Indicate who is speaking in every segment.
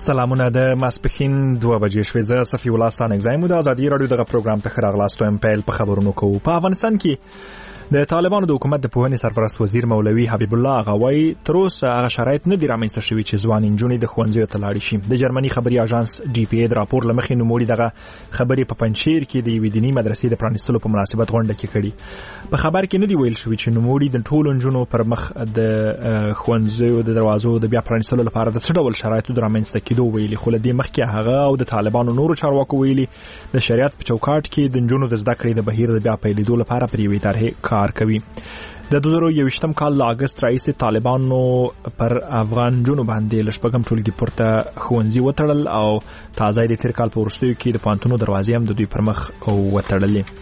Speaker 1: سلامونه د ماسپخین 2 بجې شوې. زه صفي الله ستانک زایم د ازادي رادیو دغه پروګرام ته راغلاستو ام پیل په خبرونو کوو. په افغانستان کې د طالبانو د حکومت د پوهنې سرپرست وزیر مولوي حبیب الله غوی تر اوسه هغه شرایط نه دي رامنځته شوي چې ځوان نجونې د ښوونځیو ته لاړې شي. د جرمني خبري اژانس ډي پی ای د راپور له مخې نوموړي دغه خبرې په پنجشیر کې د یوې دیني مدرسې د پرانیستلو په مناسبت غونډه کې کړي. په خبر کې نه دی ویل شوي چې نوموړي د ټولو نجونو پر مخ د ښوونځیو د دروازو د بیا پرانیستلو لپاره د څه ډول شرایطو د رامنځته کېدو ویلي، خو له دې مخکې هغه او د طالبانو نورو چارواکو ویلي د شریعت په چوکاټ کې د نجونو د زده کړې د بهیر د بیا پیلېدو لپاره پر یوې طرحې کار کوي. د 2021 کال له اگست راهیسې طالبانو پر افغان نجونو باندې له شپږم ټولګي پورته ښوونځي وتړل او تازه د تیر کال په وروستیو کې د پوهنتونو دروازې هم د دوی پر مخ وتړلې.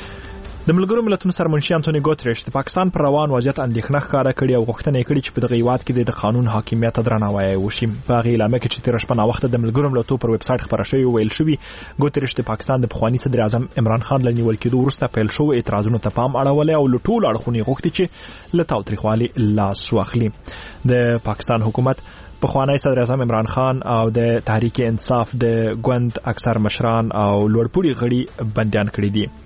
Speaker 1: د ملګرو ملتونو سرمنشي انټونی ګوتریش د پاکستان پر روان وضعیت اندېښنه ښکاره کړې او غوښتنه یې کړې چې په دغه هیواد کې د قانون حاکمیت درناوی وشي. په هغې اعلامیه کې چې تېره شپه ناوخته د ملګرو ملتونو پر ویب سایټ خپره شوې ویل شوي ګوتریش د پاکستان د پخواني صدر اعظم عمران خان له نیول کېدو وروسته پیل شوو اعتراضونو ته پام اړولی او له ټولو اړخونو یې غوښتي چې له تاوتریخوالي لاس واخلي. د پاکستان حکومت پخوانی صدر اعظم عمران خان او د تحریک انصاف د ګوند اکثر مشران او لوړپوړي غړي بندیان کړي دي.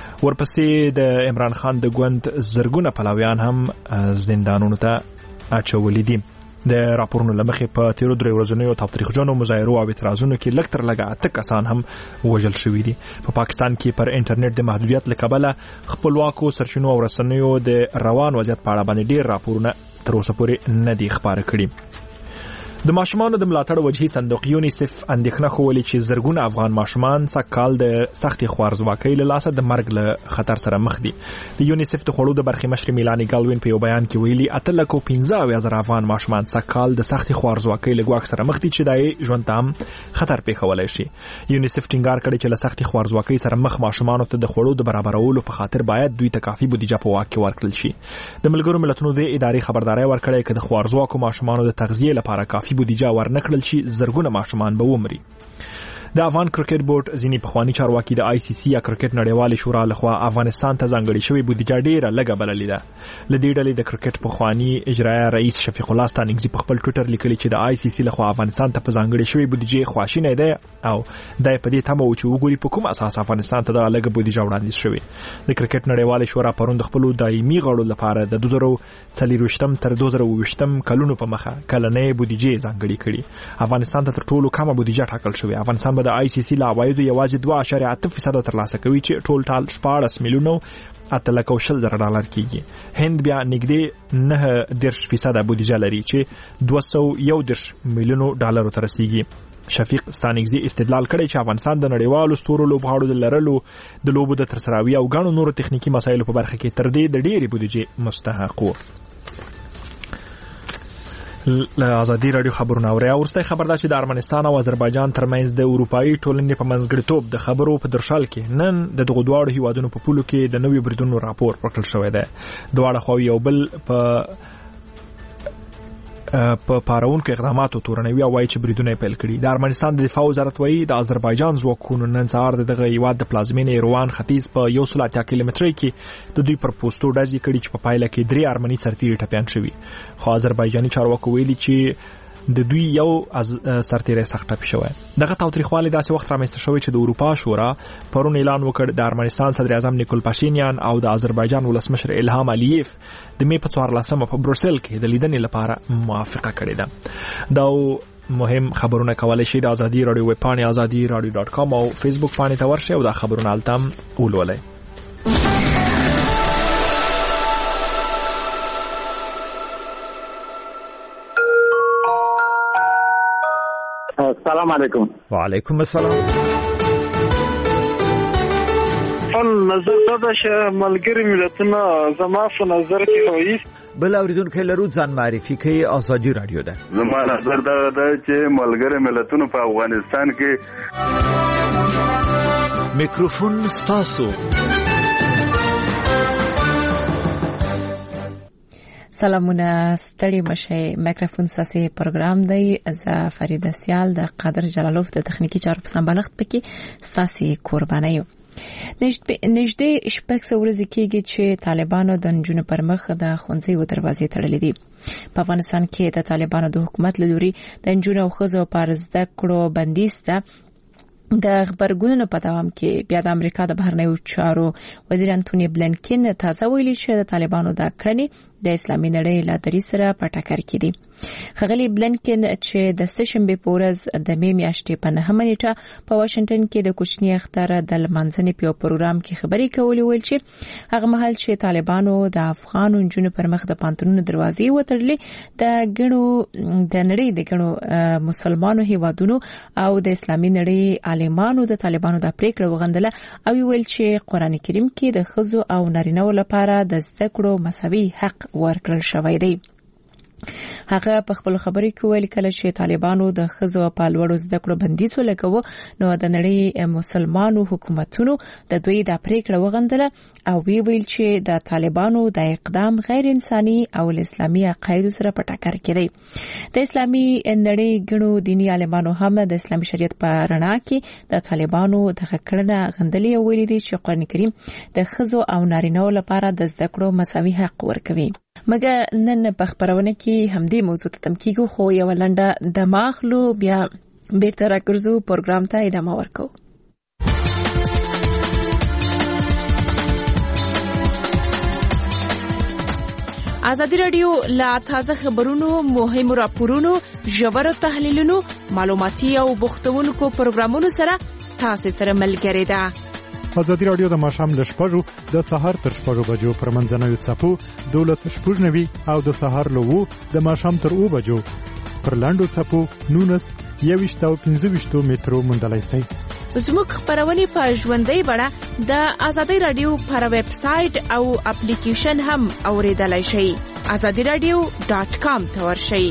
Speaker 1: ورپسې د عمران خان د ګوند زرګونه پلاویان هم زندانونو ته اچولي دي. د راپورونو له مخې په تیرو 3 ورځنیو تاوتریخجنو مظاهرو او اعتراضونو کې لږ تر لږه 8 کسان هم وژل شوي دي. په پاکستان کې پر انټرنیټ د محدودیت له کبله خپلواکو سرچینو او رسنیو د روان وضعیت په اړه باندې ډېر راپورونه تر اوسه پورې نه دي خپاره کړي. د ماشومانو د ملاتړ وجهي صندوق یونیسف اندېښنه ښولې چې زرګونه افغان ماشومان سږکال د سختې خوارځواکۍ له لاسه د مرګ له خطر سره مخ دي. د یونیسف د خوړو د برخې مشرې میلانی ګالوین په یو بیان کې ویلي 8,15,000 افغان ماشومان سږکال د سختې خوارځواکۍ له ګواښ سره مخ دي چې د ژوند ته هم خطر پیښولی شي. یونیسف ټینګار کړی چې له سختې خوارځواکۍ سره مخ ماشومانو ته د خوړو د برابرولو په خاطر باید دوی ته کافي بودیجه په واک کې ورکړل شي. د ملګرو ملتونو د ادارې خبرداري ورکړې چې د خوارځواکو ماشومانو د تغذیې لپاره کافي بودیجه ورنکړل شي زرګونه ماشومان به ومري. د افغان کرکټ بورډ ځینې پخواني چارواکي د آی سی سی یا کرکټ نړیوالې شورا لخوا افغانستان ته ځانګړې شوې بودیجه ډیره لږه بللې ده. له دې ډلې د کرکټ پخواني اجرایه رئیس شفیق الله ستانکزي په خپل ټویټر لیکلي چې د آی سی سی لخوا افغانستان ته په ځانګړې شوې بودیجه خواشینی دی او د په دې تمه و چې وګوري په کوم اساس افغانستان ته د لږه بودیجه وړاندیز شوې. د کرکټ نړیوالې شورا پرون د خپل دایمي غړو لپاره د 2024 تر 2020 کلونو په مخه کلنۍ بودیجه ځانګړې کړي. افغانستان ته تر ټولو کمه بودیجه ټاکل شوې. افغانستان به د آی سی سی عوایدو یوازې 2.8% ترلاسه کوي چې ټول ټال 14 میلیونه $820,000 کېږي. هند بیا نږدې 9% بودیجه لري چې $210 میلیونو ته رسیږي. شفیق ستانکزي استدلال کړی چې افغانستان د نړیوالو ستورو لوبغاړو د لرلو د لوبو د ترسراوي او ګڼو نورو تخنیکی مسایلو په برخه کې تر دې د ډېرې بودیجې مستحق و. له ازادي رادیو خبرونه اوري. ورسته خبر ده چې د ارمنستان او آذربایجان ترمنځ د اروپאי ټولنې په منځګړیتوب د خبرو په درشل کې نن د دغه دواړو هیوادونو په پولو کې د نوي بریدونو راپور ورکړل شوی دی. دواړه خواوې یو بل په پارونکو اقداماتو تورنوي او وایي چې بریدونه پیل کړي. د ارمنستان د دفاع وزارت وایي د آذربایجان ځواکونو نن سهار دغه هیواد د پلازمینې روان ختیځ په 180 کیلومترۍ کې د دوی پر پوسټو ډزې کړي چې په پایله کې 3 ارمني سرتیري ټپیان شوي. خو آذربایجاني چارواکو ویلي چې د دوی یو سرتیری سخت ټپي شوی. دغه تاوتریخوالي داسې وخت رامنځته شوی چې د اروپا شورا پرون اعلان وکړ د ارمنستان صدر اعظم نیکول پاشینیان او د آذربایجان ولسمشر الهام الیف د می په 14 په بروسل کې د لیدنې لپاره موافقه کړې ده. دا مهم خبرونه کولای شي د ازادي رادیو ویب پاڼې azadi.radio.com او فیسبوک پاڼې ته ورشئ او دا خبرونه التم ولولئ.
Speaker 2: السلام علیکم.
Speaker 1: وعلیکم السلام.
Speaker 3: نظر دا چې ملګری ملتونه زما په نظر کې رئیس
Speaker 4: بل اوریدونکو لرو ځان معرفي کوي. ازادي رادیو ده.
Speaker 5: زما نظر دا چې ملګری ملتونه په افغانستان کې
Speaker 4: میکروفون ستاسو.
Speaker 6: سلامونه ستړي مشه. میکروفون ساسي پروګرام دی. زه فریده سیال د قادر جلالوف د تخنیکی چارو په سمبالښت پکې ستاسي قرباني یم. نږدې 6 ورځې کېږي چې طالبانو د نجونو پر مخ د ښوونځیو دروازې تړلې دي. په افغانستان کې د طالبانو د حکومت له لوري د نجونو او ښځو پر زده کړو بندیز ته د خبرګونونو په دوام کې بیا د امریکا د بهرنیو چارو وزیر انټونی بلینکن تازه ویلي چې د طالبانو د کړنې د اسلامي نړۍ له درې سره په ټکر کې دي. ښاغلي بلینکن چې د سهشنبه په ورځ د می میاشتې په 9 نیټه په واشنگټن کې د کوچني اختر د لمانځنې په پروګرام کې خبرې کولې ویل چې هغه مهال چې طالبانو د افغان نجونو پر مخ د پانتونونو دروازې وتړلې د نړۍ د ګڼو مسلمانو هیوادونو او د اسلامي نړۍ عالمانو د طالبانو د پریکړه وغندله او ویل چې قران کریم کې د ښځو او نارینه‌و لپاره د زده کړو مساوي حق ورکړل شوی دی. هغه په خپل خبرې کې ویل کله چې طالبانو د ښځو په لوړو زده کړو بندیز ولګاوه نو د نړۍ مسلمانو حکومتونو د دوی د پریکړه وغندله او ویل چې د طالبانو د اقدام غیر انساني او اسلامي عقاید سره په ټکر کې دی. د اسلامي نړۍ ګڼو دینی عالمانو هم د اسلامي شریعت په رڼا کې د طالبانو د کړنې غندلې او ویلي دي چې قرآن کریم د ښځو او نارینه‌و لپاره د زده کړو مساوي حق ورکوي. مګر نن په خبرونه کې همدې موضوع ته تم کېږو خو یو لنډه د ماخلو بیا بیرته راګرځو پروګرام ته ادامه ورکو. ازادي رادیو لا تازه خبرونو مهمو راپورونو ژور تحلیلونو معلوماتي او بوختونکو پروګرامونو سره تاسو سره ملګری ده.
Speaker 2: ازادي رادیو د ماښام له 6 د سهار تر 6 بجو پر منځنوي څپو 12:90 او د سهار له 2 د ماښام تر 2 بجو پر لاندو څپو 19 او 15 مترو موندلای شئ.
Speaker 7: زموږ خبرونه په ژوندۍ بڼه د ازادي رادیو پر ویب سټ او اپلیکیشن هم اوریدلای شئ. azadiradio.com ته ورشئ.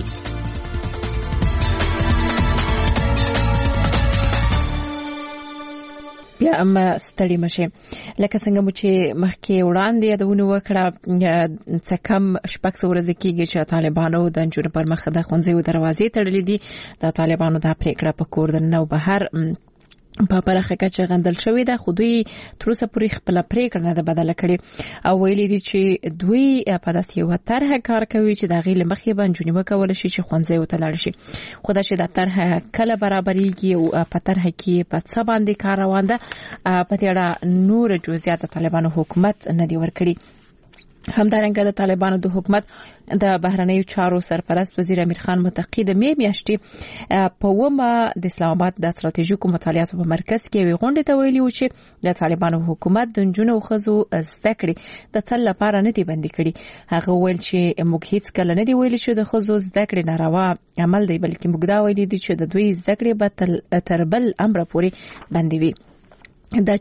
Speaker 6: بیا هم ستړي مشه لکه څنګه مو چې مخکې وړاندې یادونه وکړه څه کم 6 ورځې کېږي چې طالبانو د نجونو پر مخ د ښوونځیو دروازې تړلې دي. د طالبانو د پریکړه په کور د نو بهر په پرخه کې غندل شوې ده خو دوی تر اوسه پورې خپل پریکړه نه ده بدله کړې او ویلي دي چې دوی په داسې یو طرحه کار کوي چې د غیله مخې باندې جنونه کول شي چې ښوونځي وتلل شي. خو دا چې د طرحه کله برابرېږي او په طرحه کې په څه باندې کار روان ده په دې اړه نور جزئیات طالبانو حکومت نه دی ورکړي. همدارنګه د طالبانو د حکومت د بهرنیو چارو سرپرست وزیر امیر خان متقی د می میاشتې په ومه د اسلام آباد د استراتیژیکو مطالعاتو په مرکز کې وی غونډه ته ویلي و چې د طالبانو حکومت د نجونو او ښځو زده کړې د تل لپاره نه دی بندي کړي. هغه ویل چې موږ هیڅ کله نه دی ویلي چې د ښځو زده کړې ناروا عمل دی بلکې موږ دا ویلي دي چې د دوی زده کړې به تر بل امر پورې بندي وي. دا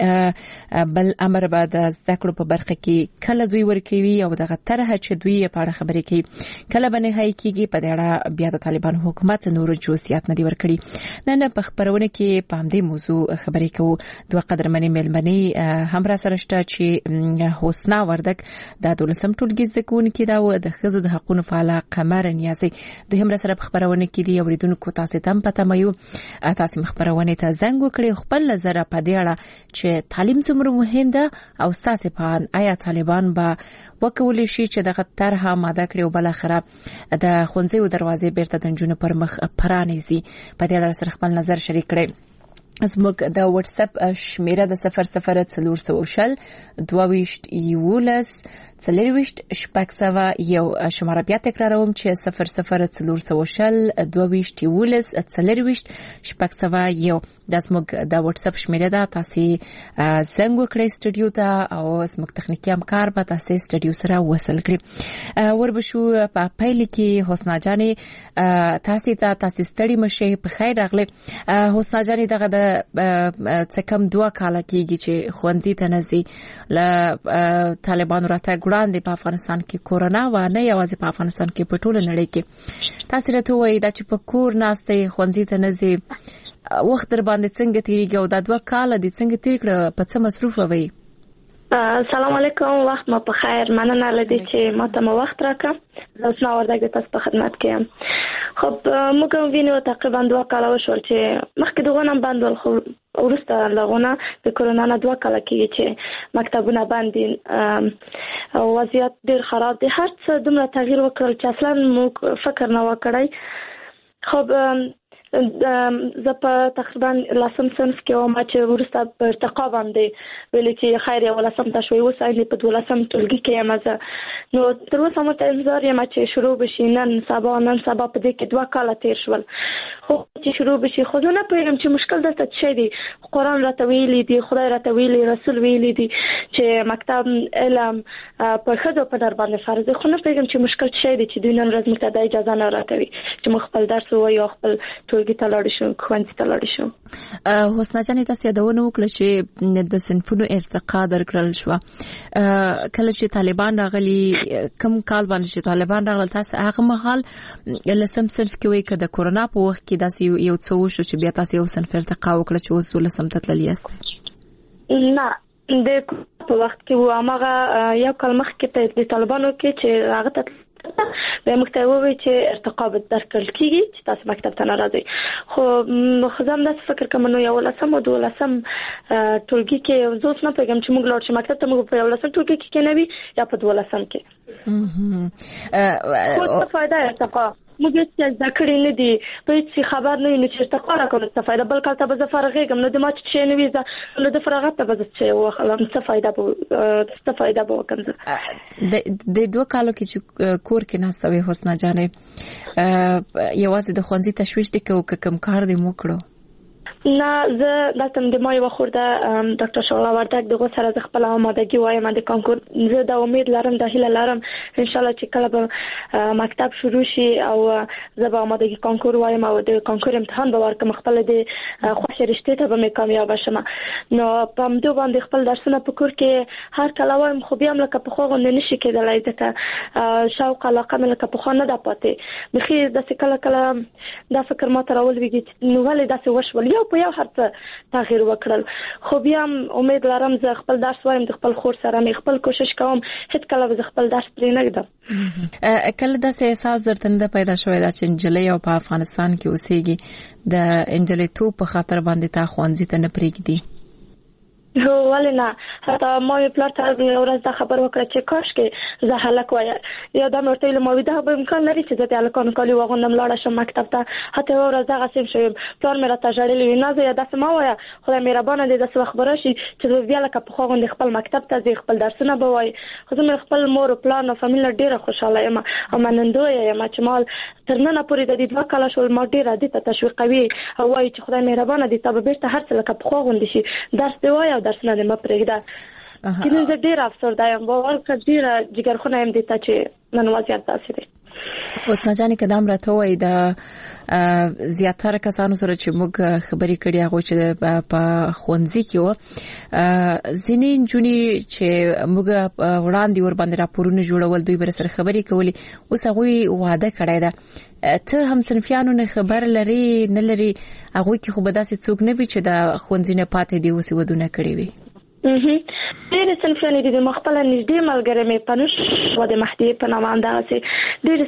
Speaker 6: چې بل امر به د زده کړو په برخه کې کله دوی ورکوي او دغه طرحه چې دوی په اړه خبرې کوي کله به نهایی کېږي په دې اړه بیا د طالبان حکومت نور جزئیات نه دی ورکړي. نن په خبرونه کې په همدې موضوع خبرې کوو. دوه قدرمنې مېلمنې هم را سره شته چې حسنا وردک د 12م ټولګي زده کوونکې ده او د ښځو د حقوقو فعال قمر نیازي دوی هم را سره په خبرونه کې دي. اوریدونکو تاسو ته هم پته مې یو تاسو خبرونه ته زنګ وکړئ خپل نظر په دې چې تعلیم څومره مهم ده او ستاسو په آیا طالبان به وکولای شي چې دغه طرحه ماده کړي او بل اخره د ښوونځیو دروازې بیرته د نجونو پر مخ پرانیزي. په دې اړه سره خپل نظر شریک کړئ. زموږ د واتس اپ شمیره د 0040 22 11 40 شپږ یو شماره بیا تکراروم چې 0040 22 11 40 شپږ یو د زموږ د واتس اپ شمیره ده. تاسو زنګ وکړئ سټوډیو ته او زموږ تخنیکی همکار به تاسو سټوډیو سره وصل کړي. وربشو په پیل کې حسنا جانې تاسو ستړي مشه په خیر راغله. حسنا جانې دغه څه کم 2 کال کېږي چې ښوونځي ته نزي ل طالبانو راته ګړاندې په افغانستان کې کورونا و نه یوازې په افغانستان کې په ټوله نړۍ کې تاسو راته وایي دا چې په کور ناشته ښوونځي ته نزي وخت در باندې څنګه تیریږي او دا 2 کال دي څنګه تیر کړ په څه مصروف وي؟
Speaker 8: السلام علیکم وخت مو په خیر. مننه لدی چې ماته مو وخت راکړه. اوس نو ورته تاسو په خدمت کې یم. خب موږ وینو تقریبا 2 کال وشول چې مخکې دغه نن باندې خو ورسته لغونه د کرونا نه 2 کال کېږي چې مکتبونه باندې وضعیت ډیر خراب دی. هر څه دومره تغییر وکړل چې اصلا موږ فکر نه وکړای. خو زه په تقریبا لسم صنف کې وم چې ورسته په ارتقا باندې ویلې چې خیر یو لسم ته شوي، اوس په 12 ټولګي کې یم زه. نو تر اوسه مو ته انتظار یم چې شروع بشي. نن سبا په دې کې 2 کال تیر شول، خو چې شروع بشي. خو زه نه پوهېږم چې مشکل دلته څه دی. قرآن راته ویلي دی، خدای راته ویلي، رسول ویلي دی چې مکتب علم په ښځو په در باندې فرض دی. خو نه پوهېږم چې مشکل څه دی چې دوی نن ورځ موږ ته دا اجازه نه راکوي چې موږ خپل درس ووایو، خپل ټولګي ته لاړ شو، ښوونځي ته لاړ شو.
Speaker 6: حسنا جانې تاسو یادونه وکړه چې د صنفونو ارتقا درکړل شو. کله چې طالبان راغلي، کوم کال باندې چې طالبان راغلل، تاسو هغه مهال لسم صنف کې وای کده کرونا په وخت کې داسې یو څه وشو چې بیا تاسو یو صنف ارتقا وکړه چې اوس 12 ته تللی یاست؟
Speaker 8: نه، د په وخت کې و هغه یو کال مخکې ته د طالبانو کې چې هغه ته به مکتوبه چې ارتقا به درکړل کیږي چې تاسو مکتب ته ناراضي. خو خزم د فکر کوم نو یو لسم او 12 ټولګي کې زوس نه پیغام چې موږ لاړ شو مکتب ته، موږ په یو لسم ټولګي کې نه وي یا په 12 کې. خو څه فائدہ ارتقا موږ چې ذکرې نه دي، په هیڅ خبر نه یو چې ارتقا راکول څه فائدہ. بل کله ته به فرغېږم نو د ما چې نه وي نو د فراغت ته به څه وخلم، څه فائدہ به وکم.
Speaker 6: د 2 کالو کې چې کور کې ناستوي حسنا جانې، یوازې د ښوونځي تشویش دي کوم کار دې مو کړو؟
Speaker 8: نه، زه دلته د ما یو خورده ډاکټر شغله وردک دغه سره د خپل آمادګي وایم د کانکور. زه د امید لرم، د هیله لرم ان شاء الله چې کله به مکتب شروع شي او زه به آمادګي کانکور وایم او د کانکور امتحان به ورکم، خپل د خوښ رشته ته به مې کامیاب شم. نو په همدې باندې خپل درسونه په کور کې هر کله وایم، خو بیا هم لکه په خو غو نشي کېدلای. ځکه شوق علاقه مې لکه په خو نه ده پاتې. بخیر د کله دا فکر ما تر اول ویږي نو ولې داسې وشول، یو هر څه تغییر وکړل. خو بیا امید لرم زه خپل درس وایم، د خپل خور سره مې خپل کوشش کوم، هیڅ کله به خپل درس پرې نه ږدم.
Speaker 6: کله داسې احساس درته نه پیدا شوی دا چې انجلۍ او په افغانستان کې اوسېږي د انجلۍ تو په خاطر باندې تا ښوونځي ته نه پرېږدي؟
Speaker 8: هو ولې نه، حتی ما یې پلار ته ورځ دا خبر وکړه چې کاش کې زه هلک وای. یا دا مې ورته ویل ما دا به امکان لري چې زه د هلکانو کالي واغوندم لاړه شم مکتب ته. حتی یوه ورځ دغسې هم شویم، پلار مې راته ژړلي وي، نه زه داسې مه وایه، خدای مهربانه دی داسې وخت به راشي چې زه بیا لکه پخوا غوندې خپل مکتب ته ځې، خپل درسونه به وایي. خو زه مې خپل مور او پلار او فامیل ډېره خوشحاله یم او منندویه یم چې ما تر ننه پورې د دې 2 کاله شول ما ډېره دې ته تشویقوي او وایي چې خدای مهربانه دی تا به بېرته هر څه لکه پخوا غوندې شي، درس دې وایه او درسونه دې مه پرېږده. کله زه ډېره افسرده یم، باور کړه ډېره جګرخونه یم دې ته چې نن وضعیت داسې دی.
Speaker 6: حسنا جانې که دا هم راته ووایي د زیاتره کسانو سره چې موږ خبرې کړي هغوی چې په ښوونځي کې وو، ځینې نجونې چې موږ وړاندې ورباندې راپورونه جوړول دوی به سره خبرې کولې، اوس هغوی واده کړی ده. ته هم صنفیانو نه خبر لري نه لري؟ هغوی کې خو به داسې څوک نه وي چې د ښوونځي نه پاتې دي اوس ودونه کړي وي؟
Speaker 8: ډېرې صنفیانې دي. د خپله نږدې ملګرې مې پنوش و د مهدیې په نامه همدغسې ډېرې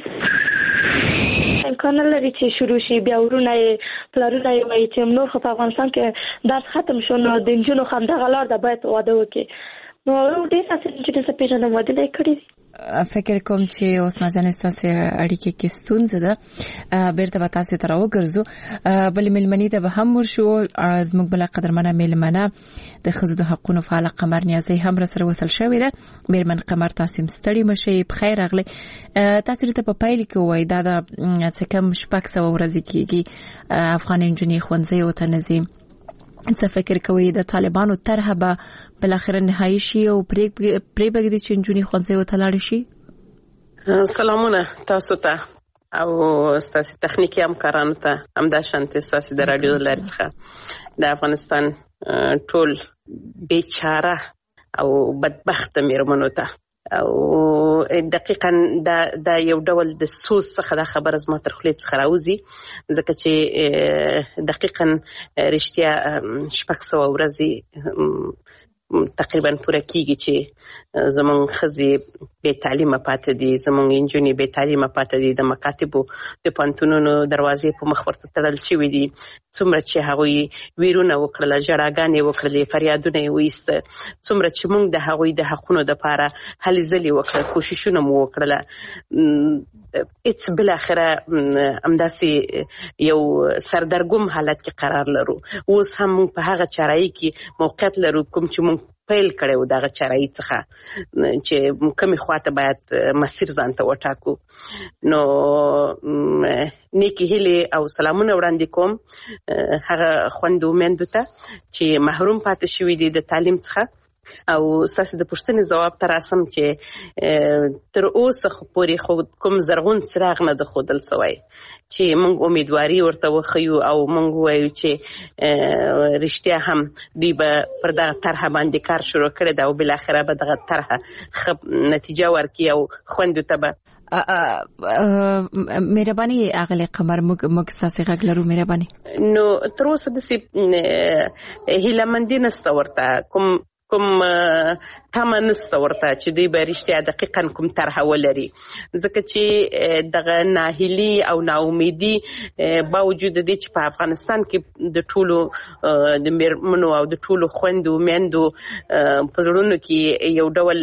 Speaker 8: امکان نه لري چې شروع شي. بیا ورونه یې پلرونه یې وایي چې نور خو په افغانستان کې درس ختم شو نو د نجونو خو همدغه لار ده باید واده وکړي. نو ډېر داسې نجونې زه پېژنم واده یې کړي دي.
Speaker 6: فکر کوم چې حسنا جانې ستاسې اړیکې کې ستونزه ده، بیرته به تاسې ته راوګرځو. بلې مېلمنې ته به هم ورشو. زموږ بله قدرمنه مېلمنه د ښځو د حقونو فعاله قمر نیازۍ هم راسره وصل شوې ده. مېرمن قمر، تاسې هم ستړي مه شئ، بخیر راغلئ. تاسې راته په پیل کې ووایئ دا د څه کم 600 ورځې کېږي افغانې نجونې ښوونځیو ته نه ځي. څه فکر کوئ د طالبانو طرحه به بالاخره نهایي شي او پرېږدي چې نجونې ښوونځیو ته لاړې شي؟
Speaker 9: سلامونه تاسو ته او ستاسو تخنیکي همکارانو ته، همداشانتې ستاسو د رادیو له لارې څخه د افغانستان ټول بیچاره او بدبخته مېرمنو ته. او دقیقاً دا یو ډول د سوز څخه دا خبره زما تر خولې څخه راوځي، ځکه چې دقیقاً رښتیا 600 ورځې تقریبا پوره کیږي چې زمونږ ښځې بې تعلیمه پاتې دي، زموږ نجونې بې تعلیمه پاتې دي، د مکاتبو د پوهنتونونو دروازې په مخ ورته تړل شوي دي. څومره چې هغوی ویرونه وکړله، ژړاګانې وکړلې، فریادونه یې وایسته، څومره چې موږ د هغوی د حقونو دپاره هلې ځلې وکړه، کوششونه مو وکړله، هیڅ بالاخره همداسې یو سردرګم حالت کې قرار لرو. اوس هم موږ په هغه چارایي کې موقعیت لرو کوم چې موږ پیل کړی و دغه چارایي څخه چې کومې خواته باید مسیر ځان ته وټاکو. نو نیکې هیلې او سلامونه وړاندې کوم هغه خویندو میندو ته چې محروم پاتې شوي دي د تعلیم څخه، او ستاسو د پوښتنې ځواب ته راسم چې تر اوسه پورې خو کوم زرغون څراغ نه د ښودل سوی چې موږ امیدواري ورته وښیو او موږ وایو چې رښتیا هم دوی به پر دغه طرحه باندې کار شروع کړی ده او بالاخره به دغه طرحه ښه نتیجه ورکړي او خویندو ته به
Speaker 6: مهرباني اغلی قمر موږ ستاسو غږ لرو. مهرباني. نو
Speaker 9: تر اوسه داسې هیلهمندي نشته ورته، کوم تمه نشته ورته چې دوی به رښتیا دقیقاً کوم طرحه ولري، ځکه چې دغه ناهیلي او ناامیدي باوجود د دې چې په افغانستان کې د ټولو د میرمنو او د ټولو خویندو میندو په زړونو کې یو ډول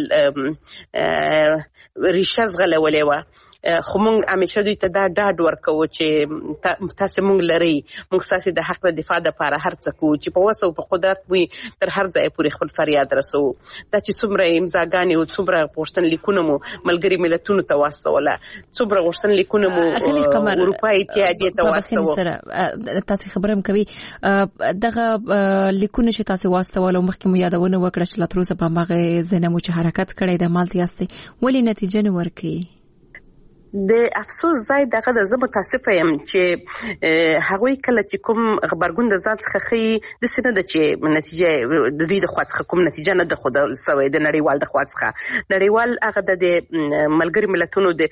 Speaker 9: ریشه ځغلولې وه، خو موږ همیشه دوی ته دا ډاډ ورکوو چې تاسې موږ لرئ، موږ ستاسې د حق د دفاع دپاره هر څه کوو چې په وس او په قدرت موږ تر هر ځای پورې خپل فریاد رسوو. دا چې څومره امضاګانې او څومره غوښتنلیکونه مو ملګري ملتونو ته واستوله، څومره غوښتنلیکونه مو اروپا اتحادیې ته واستوه.
Speaker 6: تاسې خبره هم کوي دغه لیکونه چې تاسې واستول او مخکې مو یادونه وکړه چې لا تر اوسه په هماغې ځای نه مو چې حرکت کړی د مالته یاستئ، ولې نتیجه نه ورکوي؟
Speaker 9: د افسوس ځای دغه د زه متاسفه یم چې هغوی کله چې کوم غبرګون د ځان څخه ښیي داسې نه ده چې نتیجه د دوی د خوا څخه کوم نتیجه نه ده ښودل سوی د نړیوال د خوا څخه. نړیوال هغه د ملګري ملتونو د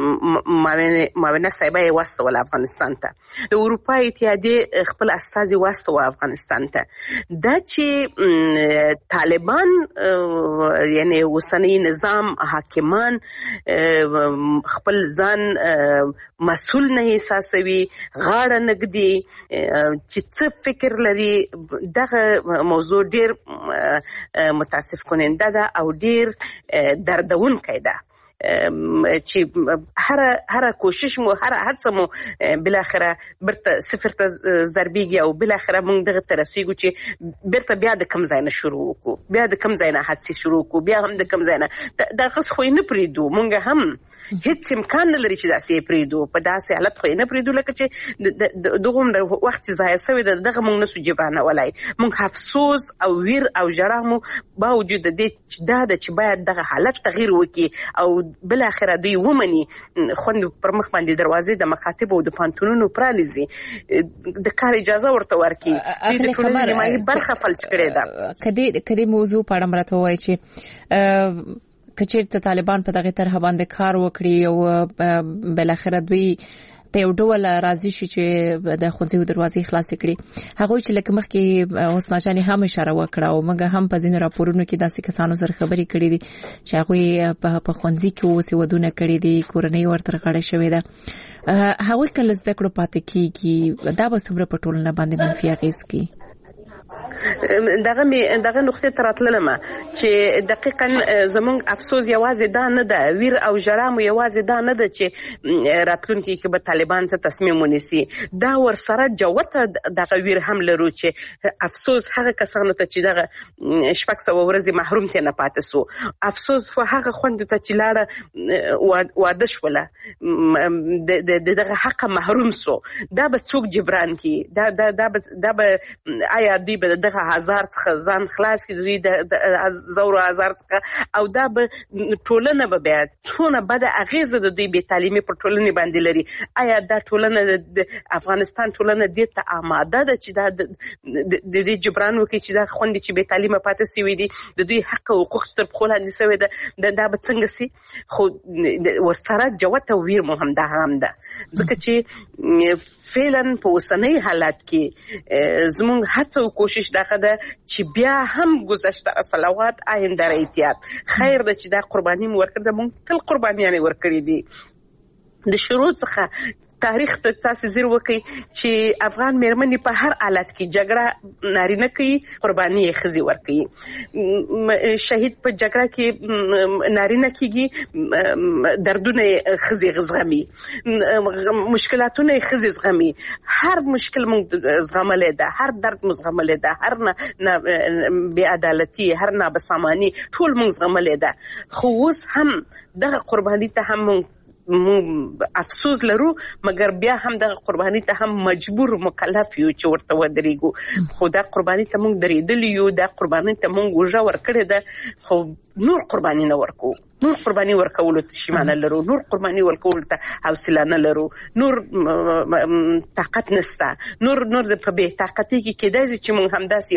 Speaker 9: معاونه صاحبه یې واستوله افغانستان ته، د اروپا اتحادیې خپل استازي واستوه افغانستان ته. دا چې طالبان یعنی اوسنی نظام حاکمان خپل ځان مسؤل نه احساسوي، غاړه نږدي چې څه فکر لري، دغه موضوع ډیر متاسف کننده ده او ډیر دردونکی ده چې هر کوشش مو هر هڅه مو بالاخره برته صفر ته ضربېږي او بالاخره موږ دغه ته رسېږو چې بیرته بیا د کم ځای نه شروع وکړو، بیا د کم ځای نه هڅې شروع وکړو، بیا هم د کم ځای نه دغه خو یې نه پرېږدو، موږ هم هیڅ امکان نه لري چې داسې یې پرېږدو، په داسې حالت خو یې نه پرېږدو لکه چې دغومره وخت چې ضایع شوی دی دغه موږ نسو جبرانولی. موږ افسوس او ویر او ژړا مو باوجود د دې دا ده چې باید دغه حالت تغییر وکړي او بل اخره دوی ومني خوند پر مخ باندې دروازې د مکاتب او د پانتونونو پرانیزي، د کار اجازه ورته ورکړي، د ټولنې نیمایي برخه فلج کړې ده.
Speaker 6: کدی موضوع په اړه مرته وایي چې کچېرته طالبان په دغه طرح باندې کار وکړي او بل اخره دوی په یو ډول راضي شي چې د ښوونځیو دروازې خلاصې کړي. هغوی چې لکه مخکې حسنا جانې هم اشاره وکړه او موږ هم په ځینو راپورونو کې داسې کسانو سره خبرې کړې دي چې هغوی په ښوونځي کې اوسې ودونه کړي دي، کورنۍ ورته غړې شوې ده. هغوی کله زده کړو پاتې کېږي، دا به څومره په ټولنه باندې منفي اغېز کوي؟
Speaker 9: دغه نقطې ته راتللم چې دقیقاً زموږ افسوس یوازې دا نه ده، ویر او ژړا مو یوازې دا نه ده چې راتلونکي کې به طالبان څه تصمیم ونیسي، دا ورسره جوته دغه ویر هم لرو چې افسوس هغه کسانو ته چې دغه 600 ورځې محروم ترې نه پاتې سو، افسوس هغه خویندو ته چې لاړه واده شوله دغه حق محروم سو، دا به څوک جبران کړي؟ دا به آیا دوی به دغه هزار څخه ځان خلاص کړي، دوی د زورو هزار څخه، او دا به ټولنه به بیا څونه بده اغیزه د دوی بې تعلیمي پر ټولنې باندې لري؟ آیا دا ټولنه د افغانستان ټولنه دې ته آماده ده چې دا د دې جبران وکړي چې دا خوندې چې بې تعلیمه پاتې سوي دي د دوی حق او حقوق تر پښو لاندې سوی ده، دا به څنګه سي؟ خو ورسره جوته ویر مو هم دا هم ده، ځکه چې فعلا په اوسنۍ حالت کې زموږ هڅه او کوشش دغه ده چې بیا هم گذشته صلوات آینده احتیاط خیر ده چې دا قرباني ورکړه مونږ تل قربانیانه ورکړې دي د شروع څخه تاریخ ته تاسو زیر وکي چې افغان مېرمنې په هر حالت کې جګړه نارینه کوي قرباني یې ښځې ورکوي شهید په جګړه کې نارینه کېږي دردونه یې ښځې زغمي مشکلاتونه یې ښځې زغمي هر مشکل موږ زغملی ده هر درد موږ زغملی ده هر بې عدالتي هر نابساماني ټول موږ زغملی ده خو اوس هم دغه قرباني ته هم افسوس لرو مګر بیا هم د قرباني ته هم مجبور مکلف یو چې ورته ودرېږو خو دا قرباني ته موږ درېدلی یو دا قرباني ته موږ وژه ورکړې ده خو نور قرباني نه ورکو نور قرباني ورکولو ته شیمانه لرو نور قرباني ورکولو ته حوصله نه لرو نور طاقت نسته نور د په بې طاقتۍ کې کېدای چې موږ همداسې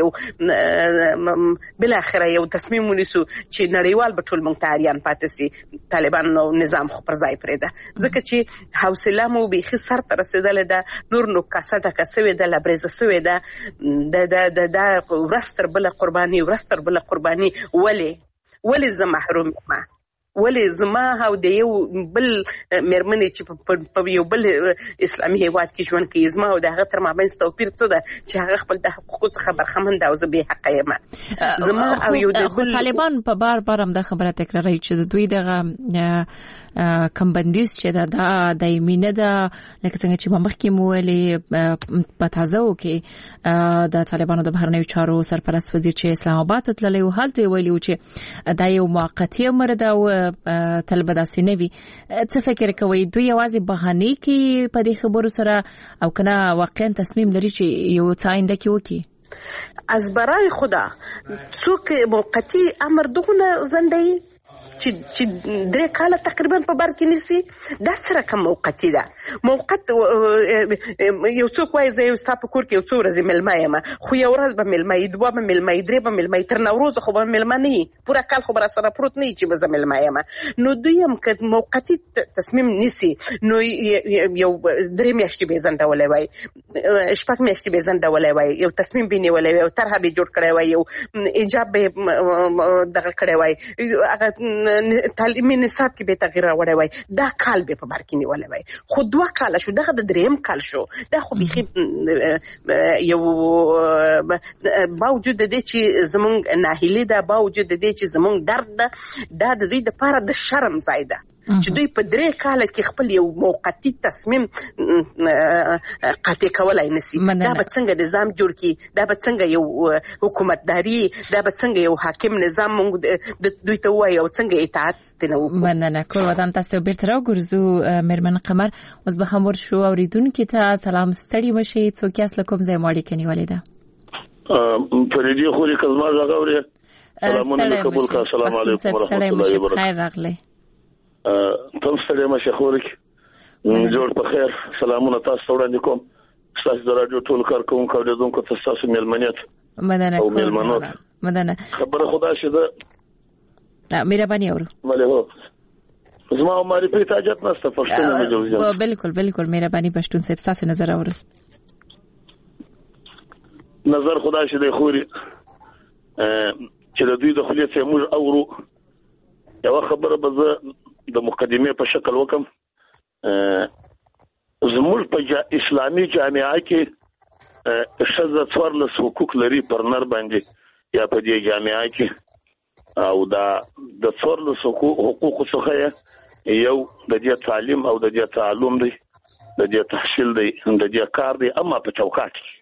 Speaker 9: یو بالاخره یو تصمیم ونیسو چې نړیوال به ټول موږ ته عریان پاتې سي طالبانو نظام خو پر ځای پرېږده ځکه چې حوصله مو بیخي سر ته رسېدلې ده نور نو کاسه ډکه سوې ده لبریزه سوې ده د ورځ تر بله قرباني ورځ تر بله قرباني ولې زه محروم یم ولې زما او د یو بل مېرمنې چې په یو بل اسلامي هیواد کې ژوند کوي زما او د هغه تر مابین توپیر څه ده چې هغه خپل د حقوقو څخه برخمن ده او زه بې حقه یم زما او یو د بل
Speaker 6: طالبان په بار هم د خبره تکراروي چې دوی دغه کم بندیز چې دا دایمي نه ده لکه څنګه چې مخکې مو ویلي په تازه کې د طالبانو د بهرنیو چارو سرپرست وزیر چې اسلام آباد ته تللی و هلته ویلي چې دا یو موقتی امر ده او تل به داسې نه وي څه فکر کوئ دوی یوازې بهانې کوي په دې خبرو سره او کنه واقعا تصمیم لري چې یو څه آینده کې وکړي
Speaker 9: از برای خدا څوک موقتی امر دغه زنده‌ای چې 3 کاله تقریبا په بر کې نسی دا سره کوم موقتی ده موقت یو څوک وایي زه یو ستا په کور کې یو څو ورځې مېلمه یم خو یو ورځ به مېلمه یې دوه به مېلمه یې درې به مېلمه یې تر نوروزه خو به مېلمه نه یي پوره کال خو به راسره پروت نه یي چې به زه مېلمه یم نو دوی هم که موقتي تصمیم نیسي نو یو 3 میاشتې به یې ځنډولی وای 6 میاشتې به یې ځنډولی وای یو تصمیم به یې نیولی وای یو طرحه به یې جوړ کړی وای یو ایجاب به یې دغه کړی وای هغه تعلیمي نصاب کې به تغییر راوړی وای دا کال به په بر کې نیولی وای خو 2 کاله شو دغه د 3م کال شو دا خو بیخي یو باوجود د دې چې زمونږ ناهیلي ده باوجود د دې چې زمونږ درد ده دا د دوی دپاره د شرم ځای ده چې دوی په 3 کاله کې خپل یو موقتی تصمیم قاطع کولای نسی دا به څنګه نظام جوړ کی دا به څنګه یو حکومتداري دا به څنګه یو حاکم نظام موږ دوی ته وایي او څنګه اطاعت تنو
Speaker 6: مننه کول ودان تاسو بیرته راګرځو مېرمن قمر اوس به هم ورشو اوریدونکو ته سلام ستړي مشي څوک یاس لکم زې ماړي کني ولیدا
Speaker 10: فريدي خوري کلمه زغوري سلامونه قبول کا السلام علیکم ورحمت الله وبرکاته
Speaker 6: خیر راغلی
Speaker 10: تم ستړي مشه خورک جوړ په خیر سلامونه تاسو وړاندې کوم تاسو د رادیو ټول کارکونکو او دونکو تاسو ملمنیت
Speaker 6: مدنه مدنه
Speaker 10: خبره خدا شه
Speaker 6: ده مهرباني اورو
Speaker 10: ولی هو زما معرفي ته اجازه نشته پښتون نه جوړ
Speaker 6: بالکل مهرباني پښتون صاحب تاسو نظر اورو
Speaker 10: نظر خدا شه د خوري چې د دوی د خلیت موږ اورو یو خبره به د مقدمه په شکل وکم زموږ په اسلامي جامعه کې شذ څورلس حقوق لري پر نر باندې یا په دې جامعه کې او دا د څورلس حقوق څخه یو د دې تعلیم او د دې تعلم دی د دې تحصیل دی د دې کار دی اما په چوکاټ کې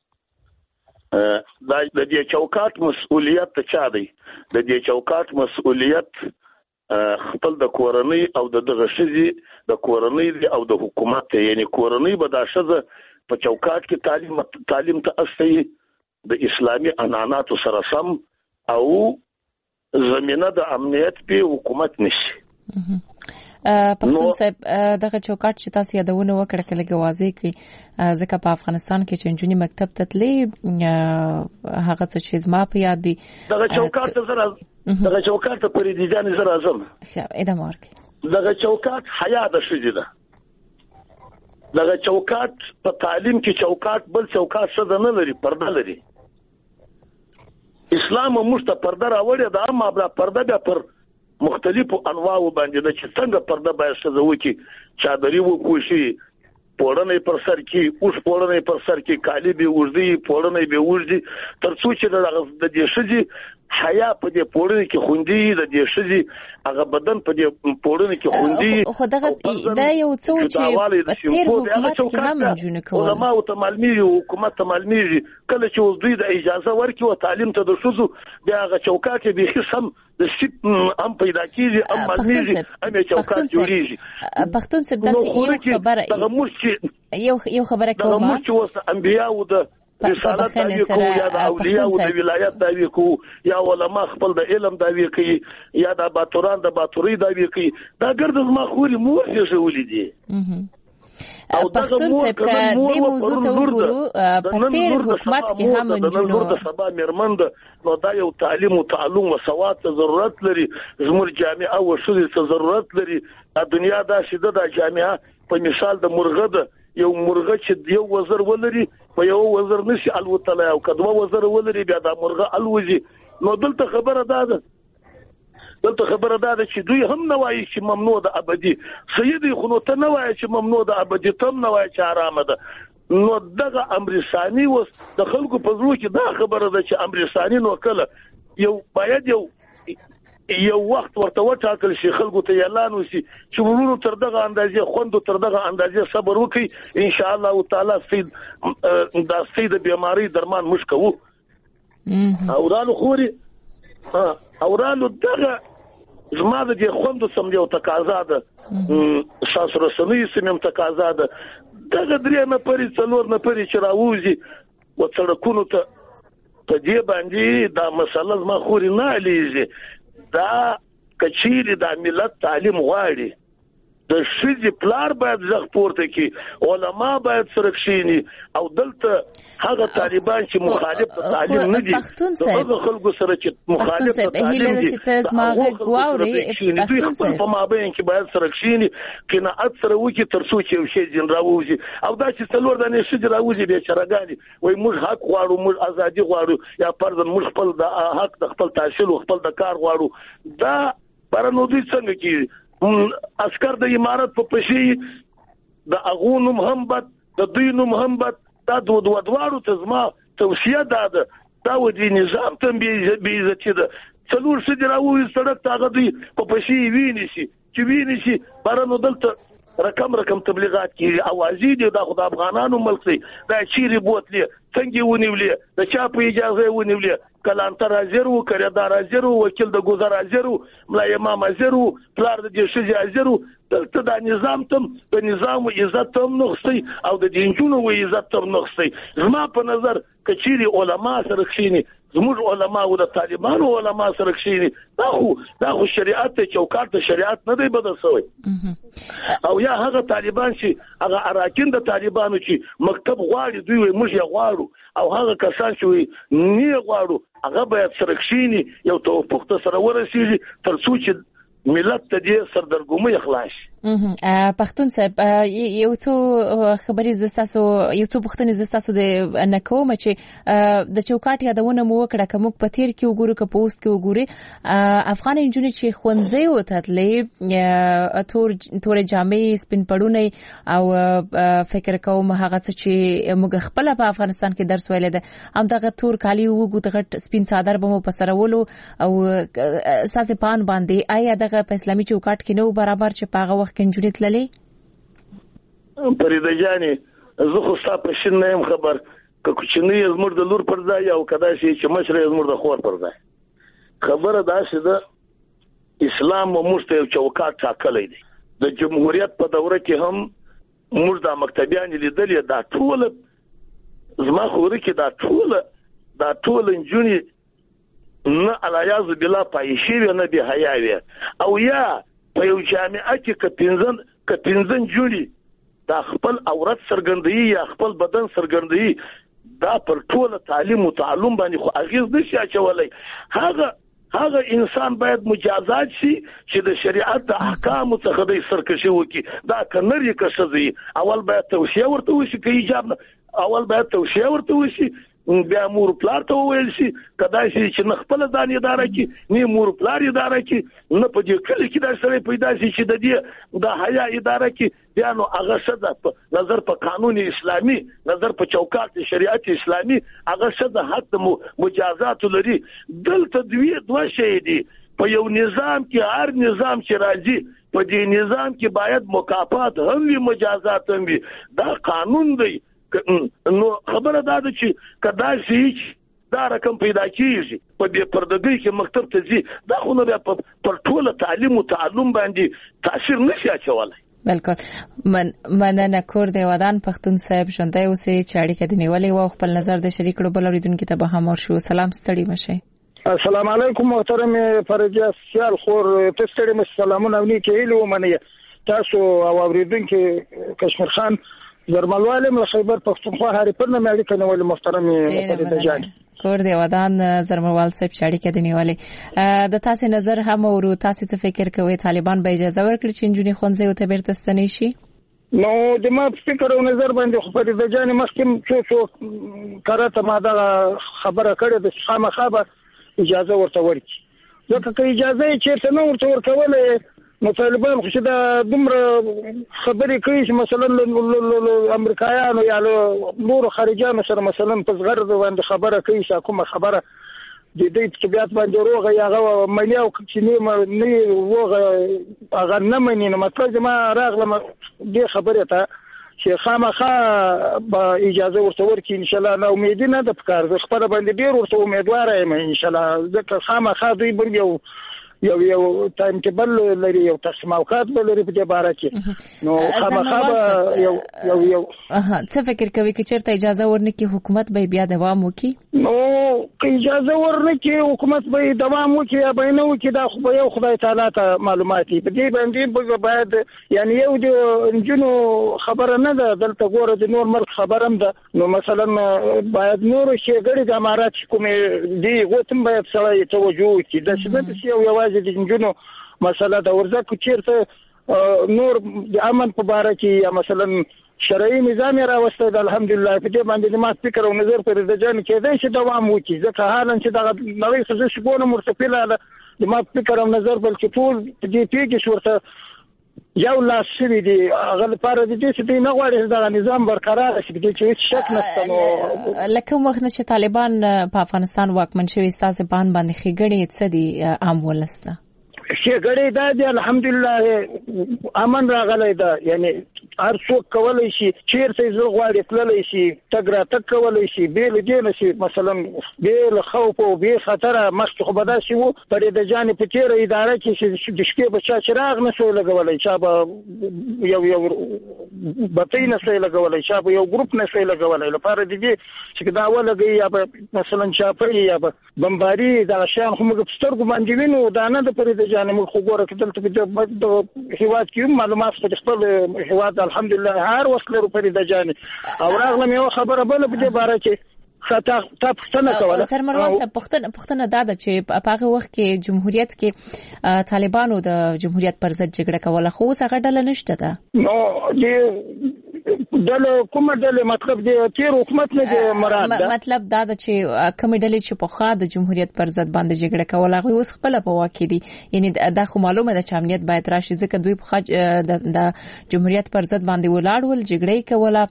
Speaker 10: د دې چوکاټ مسؤلیت ته چا دی د دې چوکاټ مسؤلیت خپل د کورنۍ او د دغه شذي د کورنۍ او د حکومت یعنی کورنۍ به د شذ په چوکاټ کې تعلیم ته اصلي د اسلامي عنعنات سره سم او زمينه د امنیت په حکومت نشي
Speaker 6: پښتون صاحب دغه چوکاټ چې تاسو یادونه وکړه کله غوازي کې ځکه په افغانستان کې چې جنونی مکتب ته تلې هغه څه چې زما په یاد دي
Speaker 10: دغه چوکاټ سره دغه چوکاټ ته پرې دي ځان زره اعظم
Speaker 6: ادم ورکه
Speaker 10: دغه چوکاټ حیا د شې ده دغه چوکاټ په تعلیم کې چوکاټ بل چوکاټ څه نه لري پرده لري اسلام موږ ته پرده راوړې ده، اما بیا پرده بیا پر مختلفو انواعو باندې ده چې څنګه پرده باید ښځه وکړي، چادري وکوشي، پوړنې پر سر کې، اوس پوړنې پر سر کې، کالي به وږدي، پوړنې به وږدي، تر څو چې د دې ښځې حیا په دې پوړنې کې خوندي، د دې ښځې هغه بدن په دې پوړنې کې خوندي.
Speaker 6: خو دغه دا یو څه چې په تیر حکومت کې هم جون کول،
Speaker 10: علماء ته معلومیږي، حکومت ته معلومیږي، کله چې اوس دوی د اجازه ورکړي او تعلیم ته د ښځو بیا هغه چوکاټ به هیڅ هم د سیپ هم پیدا کیږي، هم معلومیږي، هم چوکاټ جوړیږي.
Speaker 6: پښتون صاحب داسې یو خبره کومه
Speaker 10: موږ چې اوس انبیاء او د رسالت دعوی کو، یا د اولیاء او د ولایت دعوی کو، یا علما خپل د علم دعوی کوي، یا د باتوران د باتوري دعوی کوي، دا ګرد زما خوري مور یې شولې دي.
Speaker 6: او پښتون صاحب دې موضوع ته وګورو، په تیر حکومت کې هم جنو
Speaker 10: د سبا میرمند نو دا یو تعلیم او تعلم او سواد ته ضرورت لري، زموږ جامعه او شوزې ته ضرورت لري. د دنیا دا شیده د جامعه په مثال د مرغه ده، یو مرغه چې یو وزر ولري په یو وزر نشي الوتلای، او کدوه وزر ولري بیا دا مرغه الوزي. نو دلته خبره ده چې دوی هم نه وایي چې ممنوع ده ابدي، سیدي خو نو ته نه وایي چې ممنوع ده ابدي، تم نه وایي چې حرام ده. نو دغه امر ثاني وس د خلکو په زړه کې دا خبره ده چې امر ثاني نو کله یو باید یو وخت ورته وټاکل شي، خلکو ته اعلان وشي چې ورونو تر دغه اندازې خوندو تر دغه اندازې صبر وکړي، ان شاء الله تعالی دا سید بیماری درمان مش کوو. اورانو خوري اورانو دغه زما د خوندو سم یو تقاضا ده، شاس رسنۍ سم تقاضا ده، دغه درې نه پرې څلور نه پرې چې راوځي و سړکونو ته په دې باندې دا مسله زما خوري نه الیږي. دا کچېری د ملت تعلیم غواړي، د شذ پلار باید ځخ پورته کی، علما باید سرکشيني، او دلته هغه طالبان چې مخالف تعلیم نه دي، هغه خلکو سره چې مخالف تعلیم دي، هغه غواړي پښتون صاحب په مابین کې باید سرکشيني کنه اکثر وکي تر څو چې شي جن راوځي. او دا چې څلور دانه شي راوځي به چرګاني وای موږ حق غواړو، موږ ازادي غواړو، یا پرد موږ خپل د حق د خپل تحصیل او خپل د کار غواړو. دا پرنو دي څنګه کی عسكر د امارت په پښې د اغونو محمد د دوینو محمد دا دوړو ته زما توصیه ده، دا و دي نظام ته به عزت ده. څلور څه راوي سړک ته غدي په پښې ویني شي چې ویني شي پرنو دلته رقم تبلیغات کیږي، اوازې دي د افغانانو ملک دی، دا چیرې بوتلې څنګه ونیولې، د چا په اجازه ونیولې، کلانتر حاضر وو، کړهدار حاضر وو، وکیل د گذر حاضر وو، ملا امام حاضر وو، پلار د شجاع حاضر وو. دلته د نظام تم د نظام عزت تم نغسي او د دینجونو عزت تم نغسي. زما په نظر کچيري علما سره کښيني، زموږ علما او د طالبانو علما سره کښيني، دا خو شریعت ته چوکاټ د شریعت نه دی بدل شوی. او یا هغه طالبان چې هغه اراکین د طالبانو چې مکتب غواړي، دوی موږ یې غواړو، او هغه کسان چې نه غواړو هغه باید سره کښيني، یو توافق ته سره ورسیږي تر څو چې ملت ته دې سردرګمي اخلاص.
Speaker 6: پښتون صاحب یو څو خبرې زستاسو یو څو پښتنې زستاسو د نکوم چې د چوکاټ یادونه مو وکړه، کوم په تیر کې وګورو که پوسټ کې وګوري افغان انجونې چې خونځي وتلې تور جامې سپین پړونی او فکر کوم هغه څه چې موږ خپل په افغانستان کې درس ویل ده، هم دغه تور کالی وګو دغه سپین څادر به مو پسرولو او اساس پان باندې آیا دغه په اسلامي چوکاټ کې نو برابر چې پاغه وخت کنجونی تللی
Speaker 10: پریده جانی زه خو ستا په شین نه يم خبر که کوچنی زموږ د لور پر ځای او کدا شي چې مشر زموږ د خور پر ځای. خبره دا شي د اسلام موږ ته یو چوکاټ ټاکلی دی، د جمهوریت په دوره کې هم موږ د مکتبیان لیدلې، دا ټول زما خوري کې دا ټول انجونی نه الیاذ بالله پایشي نه به حیا وي، او یا په یو جامعه کې کپینځن جوړي دا خپل عورت سرګندۍ یا خپل بدن سرګندۍ، دا پر ټول تعلیم او تعلم باندې خو اغیز نشي اچولای. هغه انسان باید مجازات شي چې د شریعت د احکام څخه د سرکشي وکي. دا کنري کشزي اول باید توصيه ورته وشي، کې ایجاب اول باید توصيه ورته وشي بیا مور پلار ته ویل شي کدای شي چې نه خپل ځان اداره کې نه مور پلار اداره کې نه په دې کلی کې دا سره پیدا شي چې د دې د حیا اداره کې بیا نو هغه شته نظر په قانون اسلامي نظر په چوکاټ شریعت اسلامي هغه شته حد مجازات لري دلته دوه شی دي په یو نظام کې هر نظام چې راځي په دې نظام کې باید مکافات هم وي مجازات هم وي دا قانون دی نو خبره دا ده چې کدا شي دا رقم پیدا کیږي په دې پردګۍ کې مکتب ته ځي دا خو نه پر ټول تعلیم او تعلم باندې تاثیر نشي اچولای
Speaker 6: بالکل مننه کور دی ودان پښتون صاحب ژوندۍ اوسې چې اړیکه دی نیولې و خپل نظر د شریک کړو بل اوریدونکو ته به هم ورشو سلام ستړي مشه
Speaker 11: السلام علیکم محترم فرجا سیال خور تستړي مش سلامونه ونی کې له منی تاسو او اوریدونکو کشمیر خان زرملواله من خیبر پختونخوا هاري پرنه مې اړیکه نیولې محترم فرجا جان
Speaker 6: کور دی ودان زرملوال صاحب چې اړیکه دی نیولې د تاسو نظر هم ورو تاسو څه فکر کوئ طالبان به اجازه ورکړي چې جنونی خونځي او ته بیرته ستنی شي
Speaker 11: نو د ما فکر او نظر باندې خو فرجا جان مخکې څو کارته ما دا خبره کړې د خامخابه اجازه ورته ورکړي ځکه که اجازه یې چیرته نه ورته ورکولې نو طالبان خو چې دا دومره خبرې کوي چې مثلا امریکایانو یا نورو خارجانو سره مثلا په زغرد باندې خبره کوي چې کومه خبره د دې طبيعت باندې روغه یا غو ملي او چې نه وغه هغه نه مني نو مطلب ما راغله دې خبره ته چې خامخا به اجازه ورته ورکړي ان شاء الله نو امید نه د فکر زه خپل باندې ډیر ورته امیدوار یم ان شاء الله ځکه خامخا دوی باندې یو ټایم ټیبل لري یو تقسیم اوقات لري په دې باره کې نو خامخا یو
Speaker 6: څه فکر کوي چې چیرته اجازه ورنکي حکومت به بیا دوام وکړي
Speaker 11: نو که اجازه ورنکي حکومت به دوام وکړي یا به نه وکړي دا خو یو خدای تعالی ته معلومات دي په دې باندې باید یعنی یو د انجنو خبره نه ده دلته ګوره د نور ملک خبرم ده نو مثلا باید نور شي ګړي د امارات کومې دی غوتم باید سره توجه وکړي د سبب یو د جنونو مسله د ورزه چیرته نور د امن په باره کې یا مثلا شرعي نظام راوسته د الحمدلله په دې باندې ما فکر او نظر پر د جن کې دی چې دوام وکړي ځکه حالا چې د نوې خزه شګونه مرتفعه د ما فکر او نظر بلکې ټول دې پیګ شورته یو لاس شوی دی هغه لپاره د دې چې نه غواړي د نظام برقرار شي د چې شک نشته نو
Speaker 6: لکه وخت چې طالبان په افغانستان واکمن شوي تاسو باندې خېګړې څه دي عام ولسته
Speaker 11: خېګړې دا دی الحمدلله امن راغلی دا یعنی هر څوک کولای شي چیرته زړه غواړي تللی شي تګ را تک کولای شي بیل دې نشي مثلا بیل خوف او بي خطر مخکې خو بدا شي وو پر د جانب په تیر اداره کې د شپې بچا چراغ نشو لګولای چا به یو بطی نشي لګولای چا به یو ګروپ نشي لګولای لپاره دې چې دا ولګي یا مثلا چاپي یا بمباري دا شان هم ګسترګو باندې وینو دا نه د پر د جانب خو ګوره کتل ته د هیواد کې معلومات خپل هیواد الحمدلله هر وخت لرو پر د جانب او راغلم یو خبره بل په دې باره کې خطا پښتنه کوله
Speaker 6: سرمروان صاحب پښتنه دا ده چې په هغه وخت کې جمهوریت کې طالبانو د جمهوریت پر ضد جګړه کوله خو څنګه ډله نشته ده
Speaker 11: نو دله کومه دله مطلب دی تیر حکومت نه دی مراد ده
Speaker 6: مطلب دا ده چې کومه دله چې په خوا د جمهوریت پر ضد باندې جګړه کوله هغه اوس خپل په واکې دي یعنی دا خو معلومه ده چې امنیت باید راشي ځکه دوی په د جمهوریت پر ضد باندې ولاړول جګړه کوله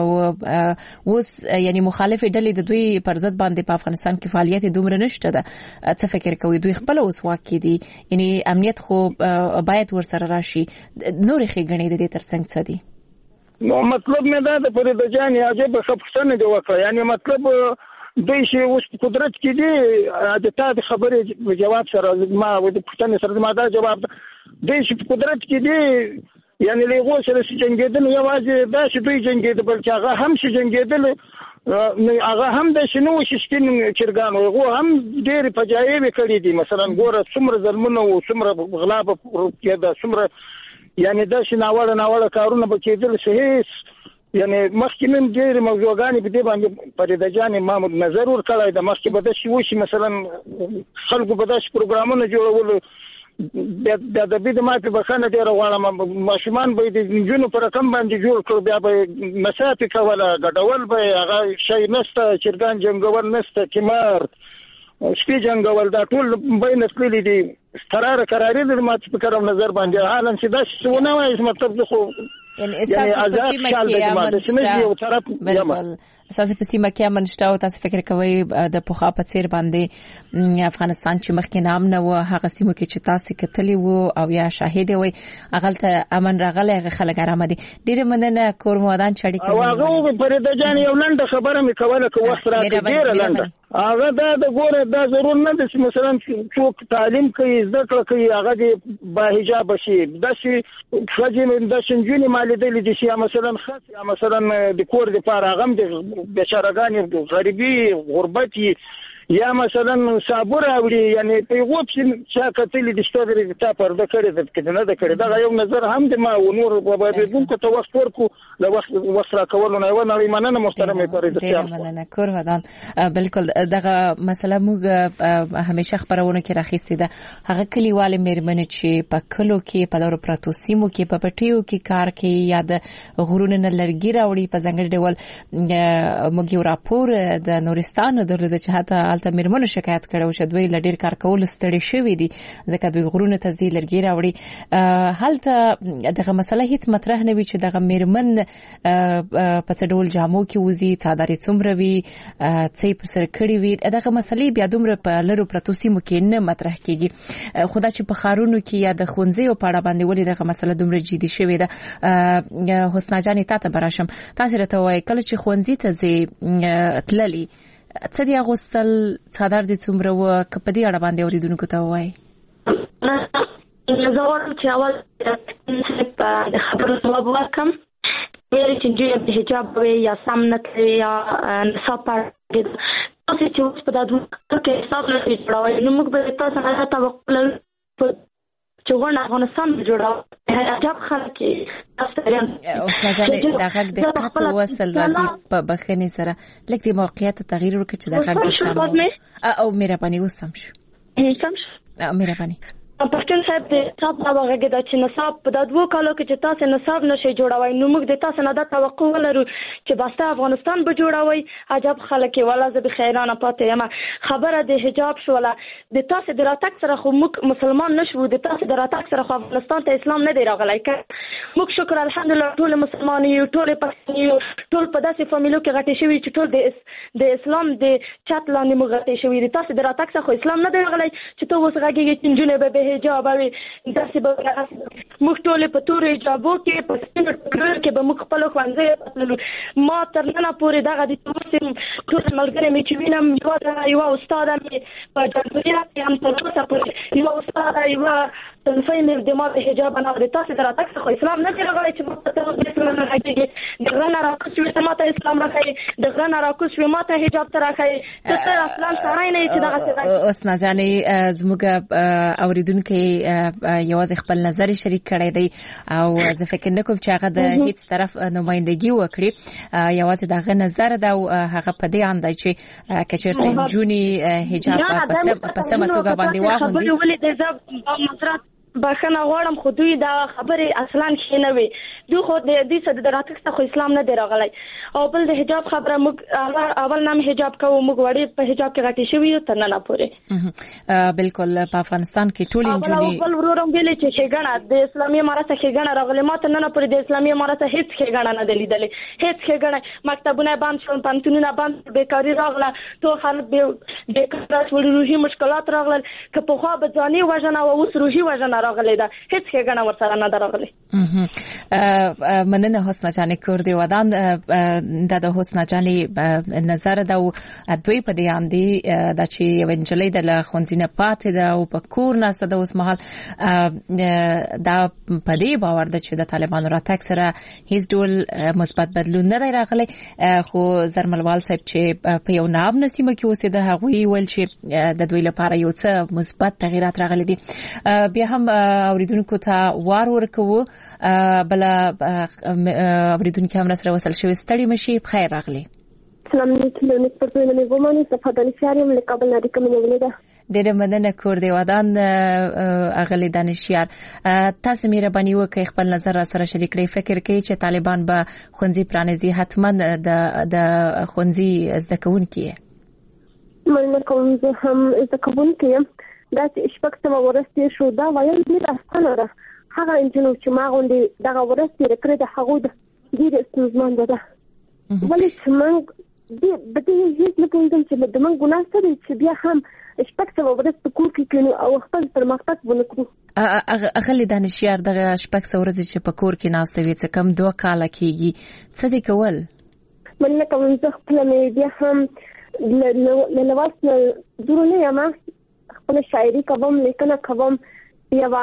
Speaker 6: او اوس یعنی مخالف ډلې د دوی پر ضد باندې په افغانستان کې فعالیت دومره نشته ده څه فکر کوي دوی خپل اوس واکې دي یعنی امنیت خو باید ورسره راشي نور خېګنې د دې ترڅنګ څه دي
Speaker 11: نو مطلب مې دا د پر د جان عجب خپښتنه دی وکړه یعنی مطلب دوی چې اوس په قدرت کې دي د تا د خبرې جواب سره ما د پښتنې سره ما دا جواب دوی چې په قدرت کې دي یعنی له غو سره چې جنگیدل یوازې دا چې دوی جنگیدل بلکې هغه هم چې جنگیدل هغه هم د شنو ششتین چرګان هغه هم ډېر فجایع کړې دي مثلا ګوره څومره ظلمونه او څومره غلا په کې دا څومره یعنی دا شناوړه کارونه به کېدل صحیح یعنی مخکې من ډېر موضوعګانې په دې باندې پر د جان محمود نظر ور کړای د مخکې به د شي وشي مثلا خلکو به د پروګرامونه جوړول د دې د ماته بخنه ډیر غواړم ماشومان به د جنونو پر رقم باندې جوړ کړو بیا به مسافه کوله غډول به هغه شي نشته چرګان جنگول نشته کمر سپی جنگول دا ټول بین نسلي دي قراري د ماته په کوم نظر باندې حالن چې دا څونه وایي مطلب خو
Speaker 6: یعنی اساس په سیمه کې امن اساس په سیمه کې امن شته او تاسو فکر کوئ د پوخا په څیر باندې افغانستان چې مخکې نام نه و هغه سیمه کې چې تاسو کتلی وو او یا شاهد وي اغلته امن راغلی خلک آرام دي ډیره مننه کور مودان چړي
Speaker 11: کوي هغه پر د جان یو لنډه خبره مې کوله که وخت راکړي ډیره لنډه هغه دا ګوره دا ضرور نه ده چې مثلا څوک تعلیم کوي زده کړه کوي هغه د با حجاب شي د شي خځې د شنجونی مالدل دي چې مثلا خاص مثلا د کور د پاره غم د بشارګان غریبي غربت یا مثلا صابر اوړي یعنی په غوب چې کتلې د شتوري ته پرده کړې د کډنه د کړې دا یو نظر هم د ما و نور په باندې کو ته وخت ورکو د وخت را کولو نه و نه مننه محترمه پرېدسیار
Speaker 6: مننه کور ودان بالکل دغه مسله موږ همیشه خبرونه کې راخېستې ده هغه کلیوال میرمنې چې په کلو کې په دورو پراتو سیمو کې په پټیو کې کار کوي یا د غرونو نه لرګي راوړي په ځنګړي ډول موږ یو راپور د نورستان درلود چې حتی الته میرمنو شکایت کړو چې دوی لډیر کار کول ستړي شوي دي ځکه دوی غرونه ته ځي لرګي راوړي هلته دغه مسله هیڅ مطرح نه وي چې دغه میرمن په څه ډول جامو کې وزي څادرې څومره وي څه په سر کړی وي دغه مسلې بیا دومره په لرو پرتو سیمو کې نه مطرح کیږي خدا چې په خارونو کې یا د ښوونځیو په اړه باندې ولې دغه مسله دومره جدي شوې ده حسنا جانې تاسو براشم تاسو راته وایي کله چې ښوونځي ته ځي تللی څه دی اغوستل څادر دې څومره و کپدي اړه باندې اوریدونکو ته وایي
Speaker 8: زه وایم چې اول په خبرو جواب ورکړم ویل چې د حجاب یا سم نه کوي یا نصاب پاره تاسو چې اوس په دغه کې حساب نه جوړوي نو موږ به تاسو نه توقع لرو چې ورنه افغانستان جوړاو حجاب خلک
Speaker 6: اوس نه ځل د غږ د تاسو وصل راځي په بخښنې سره لکه د موقعیت تغییر وکړي چې د غږ د سم او مهرباني وسم شو مهرباني
Speaker 8: پښتون صاحب د نصاب دا وغږی دا چې نصاب په د 2 کالو کې چې تاسو نصاب نشي جوړوي نو موږ د تاسو نه د توقع ولرو چې باسته افغانستان به جوړوي عجب خلک ولا زه به خیرانه پاتې یم خبره د حجاب شو ولا د تاسو د راتګ سره خو موږ مسلمان نشو د تاسو د راتګ سره خو افغانستان ته اسلام نه دی راغلی موږ شکر الحمدلله ټول مسلمان یو ټول پښتون یو ټول په داسې فامیلو کې غټي شوی چې ټول د اسلام د چت لاندې موږ غټي شوی د تاسو د راتګ سره خو اسلام نه دی راغلی چې ته اوس غږی چې جنونه به حجاب اوی داسې به موږ ټول په تور حجابو کې په سپینو ټکرو کې به موږ خپل خوانځي ما تر نن پورې دغه د توسم ټول ملګری مې چې وینم یو استاد مې په جمهوریت کې هم تر اوسه پورې یو استاد یو تنفي مې د ما په حجاب نه د تاسو در تک خو اسلام نه راغلی چې ما ته اسلام نه راځي د غنا راکوس چې ما ته اسلام راځي د غنا راکوس چې ما ته حجاب تر راځي ته اصلا سره نه چې دغه څه
Speaker 6: اوس نه ځانې زموږ اوریدونکو یوازې خپل نظر شریک کړی دی او زه فکر نکوم چې هغه د هیڅ طرف نمائندګي وکړي یوازې دغه نظر دا هغه په دې اند چې کچرته جونی حجاب په سمه توګه باندې واغوندي
Speaker 8: بخنه غواړم خو دوی دا خبره اصلا شي نه وي دوی خو د دې څه د راتګ خو اسلام نه دی راغلی او بل د حجاب خبره موږ اول نام حجاب کوو موږ وړي په حجاب کې غټي شوی یو تر نه پورې
Speaker 6: بالکل په افغانستان کې ټول انجونی
Speaker 8: بل ورورم ویل چې ښېګڼه د اسلامي امارت ښېګڼه راغلی ما ته نه پورې د اسلامي امارت هیڅ ښېګڼه نه لیدلې هیڅ ښېګڼه مکتبونه بند شول پانتونونه بند بیکاری راغله ټول خلک به بیکار شول روحي مشکلات راغلل که په خوا به ځاني وژنه او اوس روحي وژنه راغلی دا هیڅ ښېګڼه ورسره نه راغلی
Speaker 6: مننه حسنا جانې کور دی ودان د حسنا جانې نظر دا دوی په دې اندي د چې یو انجلۍ د خونځینه پاتې ده او په کور ناسته د اوس مهال دا په دې باور ده چې د طالبانو راتګ سره هیڅ ډول مثبت بدلون نه دی راغلی خو زرملوال صاحب چې په یو ناب نسیمه کې اوسېده هغوی ویل چې د دوی لپاره یو څه مثبت تغیرات راغلي دي بیا هم اوریدونکو ته وار ورکوو بل اوریدونکو هم سره وصل شوی ستړي مشي بخیر راغلی
Speaker 12: السلام علیکم نسبت منی ومنی تفضل شاریم لقبل نادی کوم ولیدا
Speaker 6: ډېر مننه کور دی ودان اغلی دانشیار تاسو مهرباني وکړئ خپل نظر سره شریک کړئ فکر کوي چې طالبان به خونځي پرانیزي حتما د خونځي زده کوونکي
Speaker 12: مننه کوم زه هم زده کوونکي یم دا چې شپږ سوه ورځې شو دا ویل ډېر اسانه ده هغه انجنونو چې ما غوندې دغه ورځ تېره کړې ده هغوی ډېرې ستونزمنده ده ولې چې موږ په دې هېڅ نه پوهېږم چې د موږ ګناه څه دی چې بیا هم شپږ سوه ورځ په کور کې کړو او خپل پرمختګ ونه کړو
Speaker 6: اغلی دانشیار دغه شپږ سوه ورځې چې په کور کې ناسته وي څه کم 2 کاله کېږي څه دې کول
Speaker 12: مننه کوم زه خپله مې بیا هم له لوست نه دور نه یم خپله شاعري کوم لیکنه کوم یوه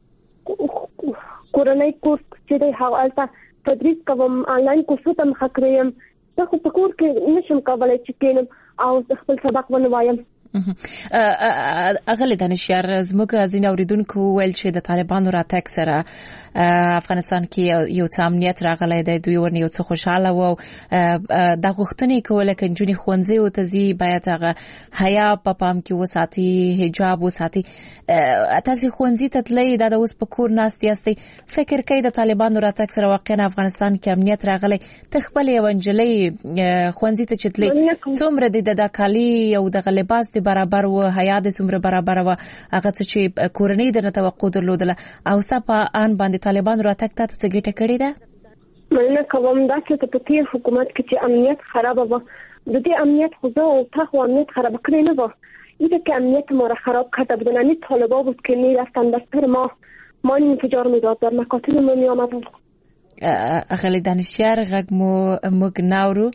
Speaker 12: کورنۍ کورس چې دی هلته تدریس کوم آنلاین کورسو ته مخه کړی یم زه خو په کور کې نشم کولی چې کښېنم او خپل سبق ونه وایم
Speaker 6: اغلی دانشیار زموږ ځینې اوریدونکو ویل چې د طالبانو راتګ سره افغانستان کې یو څه امنیت راغلی دی دوی ورنه یو څه خوشاله وو د غوښتنې کوله چې نجونې ښوونځیو ته ځي باید هغه حیا په پام کې وساتي حجاب وساتي تاسو ښوونځي ته تلئ دا د اوس په کور ناست یاستئ فکر کوئ د طالبانو راتګ سره واقعا افغانستان کې امنیت راغلی ته خپل یو نجلۍ ښوونځي ته چې تلئ څومره د کالي او د لباس د برابر و حیا د څومره برابر و هغه چې کورنۍ د توقع درلودله او په ان باندې طالبانو راتګ ته څه ګټه کړې ده
Speaker 12: مننه کوم دا چې په تیر حکومت کې چې امنیت خراب و د دې امنیت خو زه او تاسو امنیت خراب کړی نه و ایده که امنیت ما را خراب کرده بودن یعنی طالبا بود که میرفتن دفتر ما انفجار میداد در مکاتب ما میآمدن
Speaker 6: اغلی دانشیار غږ موږ ناورو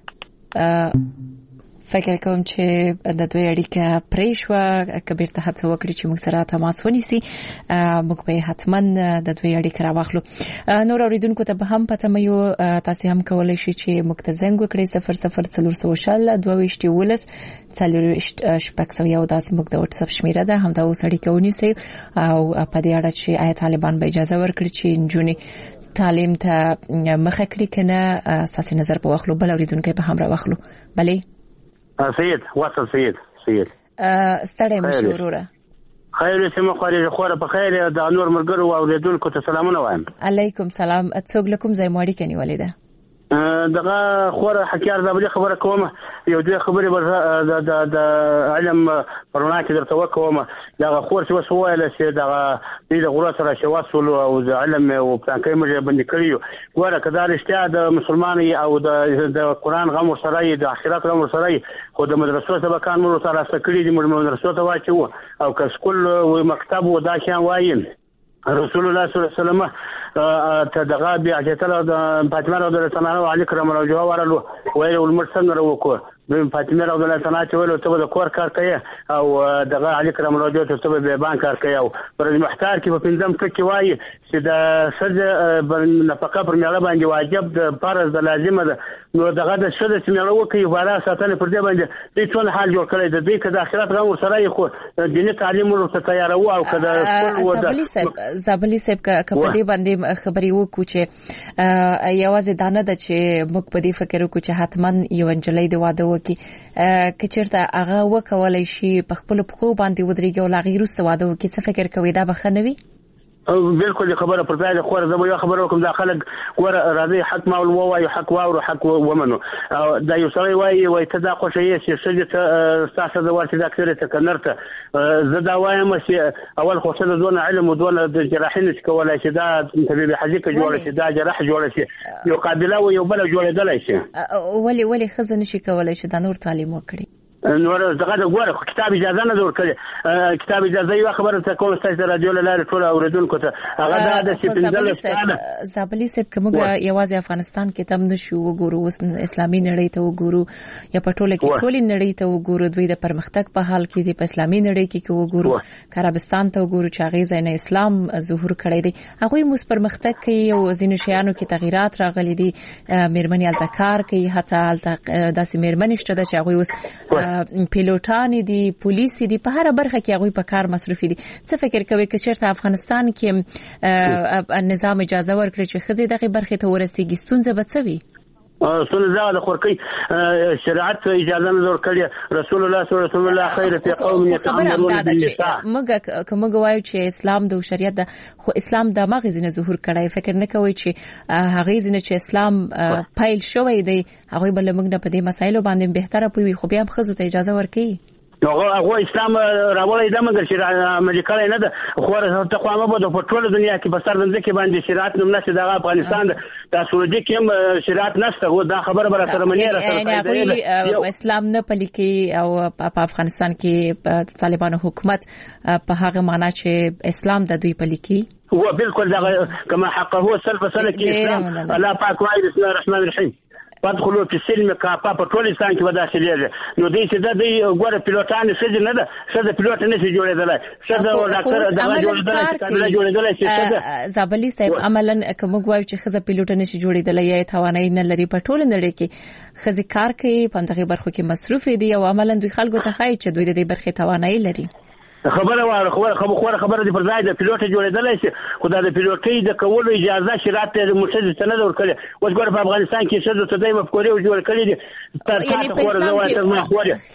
Speaker 6: فکر کوم چې د دوی اړیکه پرې شوه که بیرته هڅه وکړي چې موږ سره تماس ونیسي موږ به حتما د دوی اړیکه راواخلو نور اوریدونکو ته به هم پته مې یو تاسو هم کولی شئ چې موږ ته زنګ وکړئ 00 412 دا زموږ د واتس اپ شمیره ده همدا اوس اړیکه ونیسئ او په دې اړه چې آیا طالبان به اجازه ورکړي چې نجونې تعلیم ته مخه کړي کنه اساسي نظر په واخلو بل اوریدونکو به هم راواخلو بلې
Speaker 13: سید وصل سید
Speaker 6: ستړی مشوره
Speaker 13: خیر سم خارج خوره په خیر د نور مرګرو او اوریدونکو ته سلامونه وایم
Speaker 6: علیکم سلام څوک لکم زای ماړی کني ولیدا
Speaker 13: دغه خوره حکیار زابلی خبره کوم یو دوه خبرې د علم پرونه کې درته وکوم دغه خور چې وسوایل چې دغه د غوړه سره شواسول او د علم او پلانکې مې باندې کړیو ګوره کدا رښتیا د مسلمانۍ او د قران غم سره د آخرت غم سره خو د مدرسو سبقان مو سره سکړي د مدرسو ته واچو او که سکول او مکتب و دا شان وایم رسول الله صلی الله علیه وسلم تدغا بیعتل فاطمه رضی الله عنها علی کرام الله وجهه ورلو ویل المرسل وکړ د فاطمه رضی الله عنها چې ویل ته د کور کار کوي او دغه علی کرام الله وجهه ته به بانک کار کوي او پر محتار کې په پنځم کې وایي چې د سد نفقه پر میړه باندې واجب د فرض د لازمه ده نو دغه د شد چې میړه وکي واره ساتنه پر دې باندې دې ټول حال جوړ کړی د دې کده اخرت غو سره خو دیني تعلیم ورته تیارو او کده
Speaker 6: زابلی صاحب په دې باندې خبري وکړو چې یوازې دانه د چې موږ په دې فکر وکړو چې حتمان یو انجلۍ د واده وکي که چیرته هغه وکولای شي په خپل پخو باندې ودرېږي او لاغي روسته واده وکي څه فکر کوي دا بخنوي
Speaker 13: بالکل خبره پر ځای خو زه به خبره کوم دا خلک ور راځي حق ما او وایي حق واو حق ومنو دا یو سړی وایي ته دا خوشې چې سجه تاسو د ورته دا کړی ته کنرته زه دا وایم چې اول خو څه دونه علم او دونه د جراحین کولای شي دا طبيب حاجی کې جوړ شي دا جراح جوړ شي یو قابله او یو بل جوړېدلای شي
Speaker 6: ولی خزه نشي کولای شي دا نور تعلیم وکړي
Speaker 13: نور دغه ګوره کتاب اجازه نه ورکړي کتاب اجازه یو خبره ته کوم ستاسو رادیو لاله ټول اوریدونکو ته هغه د سپینځل ستانه
Speaker 6: زابلی صاحب کومه یوازې افغانستان کې تم نشو وګورو اسلامي نړۍ ته وګورو یا پټوله کې ټول نړۍ ته وګورو دوی د پرمختګ په حال کې د اسلامي نړۍ کې وګورو عربستان ته وګورو چې هغه ځای نه اسلام ظهور کړی دی هغه مو پرمختګ کوي او ځینو شیانو کې تغیرات راغلي دي میرمنې التکار کوي حتی داسې میرمنې شته چې هغه اوس پیلوټان دي پولیس دي په هر برخه کې هغه په کار مصروف دي څه فکر کوي چې چیرته افغانستان کې نظام اجازه ورکړي چې خزي دغه برخه ته ورسیږي ستونزه به څه وي
Speaker 13: سنت د خورکی شریعت اجازه نه ورکړي رسول الله صلی الله علیه خیر فی قوم یتعاملون بالنساء
Speaker 6: موږ وایو چې اسلام د شریعت د خو اسلام د مغزینه ظهور کړی فکر نه کوي چې هغه ځینې چې اسلام پایل شوی دی هغه بل موږ نه په دې مسایلو باندې بهتره پوي خو بیا هم خزو ته اجازه ورکړي
Speaker 13: هغه اسلام راولای د مګر چې امریکا نه ده خو ته خو ما په ټول دنیا کې په سر دنده کې باندې شریعت نوم نشي د افغانستان د سعودي کې هم شریعت نشته و دا خبره بر سره منی را
Speaker 6: سره اسلام نه پلي کې او په افغانستان کې طالبانو حکومت په هغه معنی چې اسلام د دوی پلي کې
Speaker 13: هو بالکل دا کما حقه هو سلف سلك اسلام الله پاک وايي بسم الله الرحمن الرحيم پدخلوا په سلم کاپا په ټول انسان کې ودا شلېږي نو دې چې د دې ګوره پیلوټان څه نه ده څه د پیلوټ نه شي جوړېدلای څه د ډاکټر دغه جوړېدلای چې کله جوړېدلای شي څه
Speaker 6: زابلی صاحب عملاً کوم غواړي چې خزه پیلوټ نه شي جوړېدلای یا توانایي نه لري په ټول نړۍ کې خزه کار کوي په دغه برخو کې مصروف دي او عملاً دوی خلکو ته خای چې دوی د دې برخې توانایي لري
Speaker 13: خبره واره خبره د پرځای د پیلوټ جوړېدلای شي خدای د پیلوټي د کولو اجازه شریعت ته مرشد سند ورکړي اوس ګور په افغانستان کې څه د تدای مفکورې جوړ کړي دي
Speaker 6: یعنی په اسلام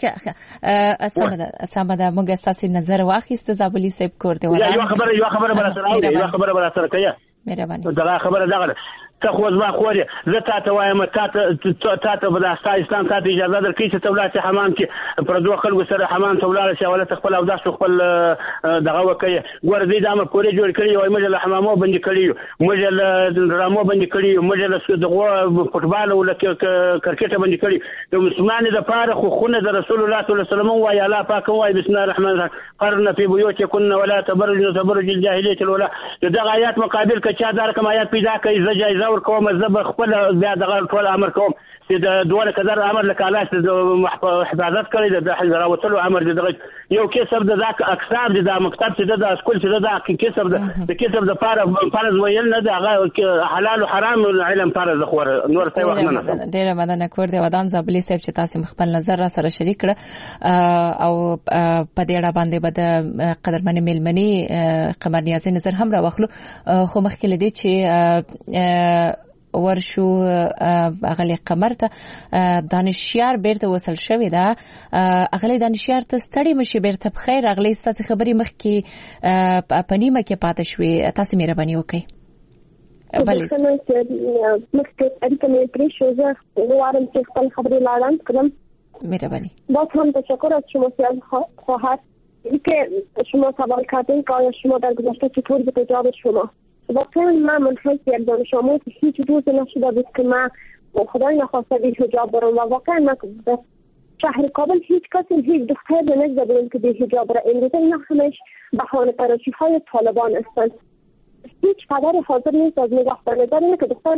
Speaker 6: کې اسامه موږ اساسي نظر واخیست زابلی صاحب کوړ دی
Speaker 13: یو خبره بل سره کوي
Speaker 6: مهرباني
Speaker 13: دا خبره دغه ته خو ځما خوري زه تاسو وایم تاسو په داستا اسلام تاسو اجازه درکې چې تولات حمام کې پر دوه خلکو سره حمام تولال شي ولا تخپل او داسو خپل دغه وکي ګور دې د امر پورې جوړ کړی او موږ له حمامو بند کړی موږ له درامو بند کړی موږ له دغه فوټبال او کرکټ بند کړی د مسلمانانو د پاره خو خونه د رسول الله صلی الله علیه وسلم وايي الله پاک وايي بسم الله الرحمن الرحیم قرن فی بیوتکن ولا تبرج الجاهلیه الاولى دغه آیات مقابل کچا دار کوم آیات پیدا کوي زجایزه کوم زب خپل بیا دغه ټول امر کوم چې د دوه کدر امر لکاله د حفاظت کړی د راوتلو امر دغه یو کسب د اکثر د مکتب چې د اسکول چې د کسب د کسب د فرض ویل نه د حلال او حرام علم فرض خور نور څه وخت نه
Speaker 6: ډیر مدن کور دی ودان زابلی صاحب چې تاسو خپل نظر را سره شریک کړ او په دې اړه باندې به قدرمن ملمنی قمر نیازي نظر هم را واخلو خو مخکې لدی چې ورشو اغلی قمر ته دانشیار بیرته وصل شوی دا اغلی دانشیار ته ستړي مشي بیرته بخیر اغلی ستاسو خبري مخ کې پنیمه کې پاتې شوی تاسو مهرباني وکړئ
Speaker 12: بله مخکې اړیکه مې پرې شو زه غواړم چې خپل خبري لاړم کړم
Speaker 6: مهرباني
Speaker 12: باز هم تشکر از شما خواهر که شما سوال کردین که شما در گذشته چطور به جواب شما واقعا من منحص یک دانش آموز هیچ روز نشده بود که من خدای نخواسته بی حجاب برم و واقعا من در شهر کابل هیچ کسی هیچ دختر نزده بودم که بی حجاب برم امروزه اینا همش بهانه پرستی های طالبان هستند هیچ پدر حاضر نیست از نگاه نظر اینه که دختر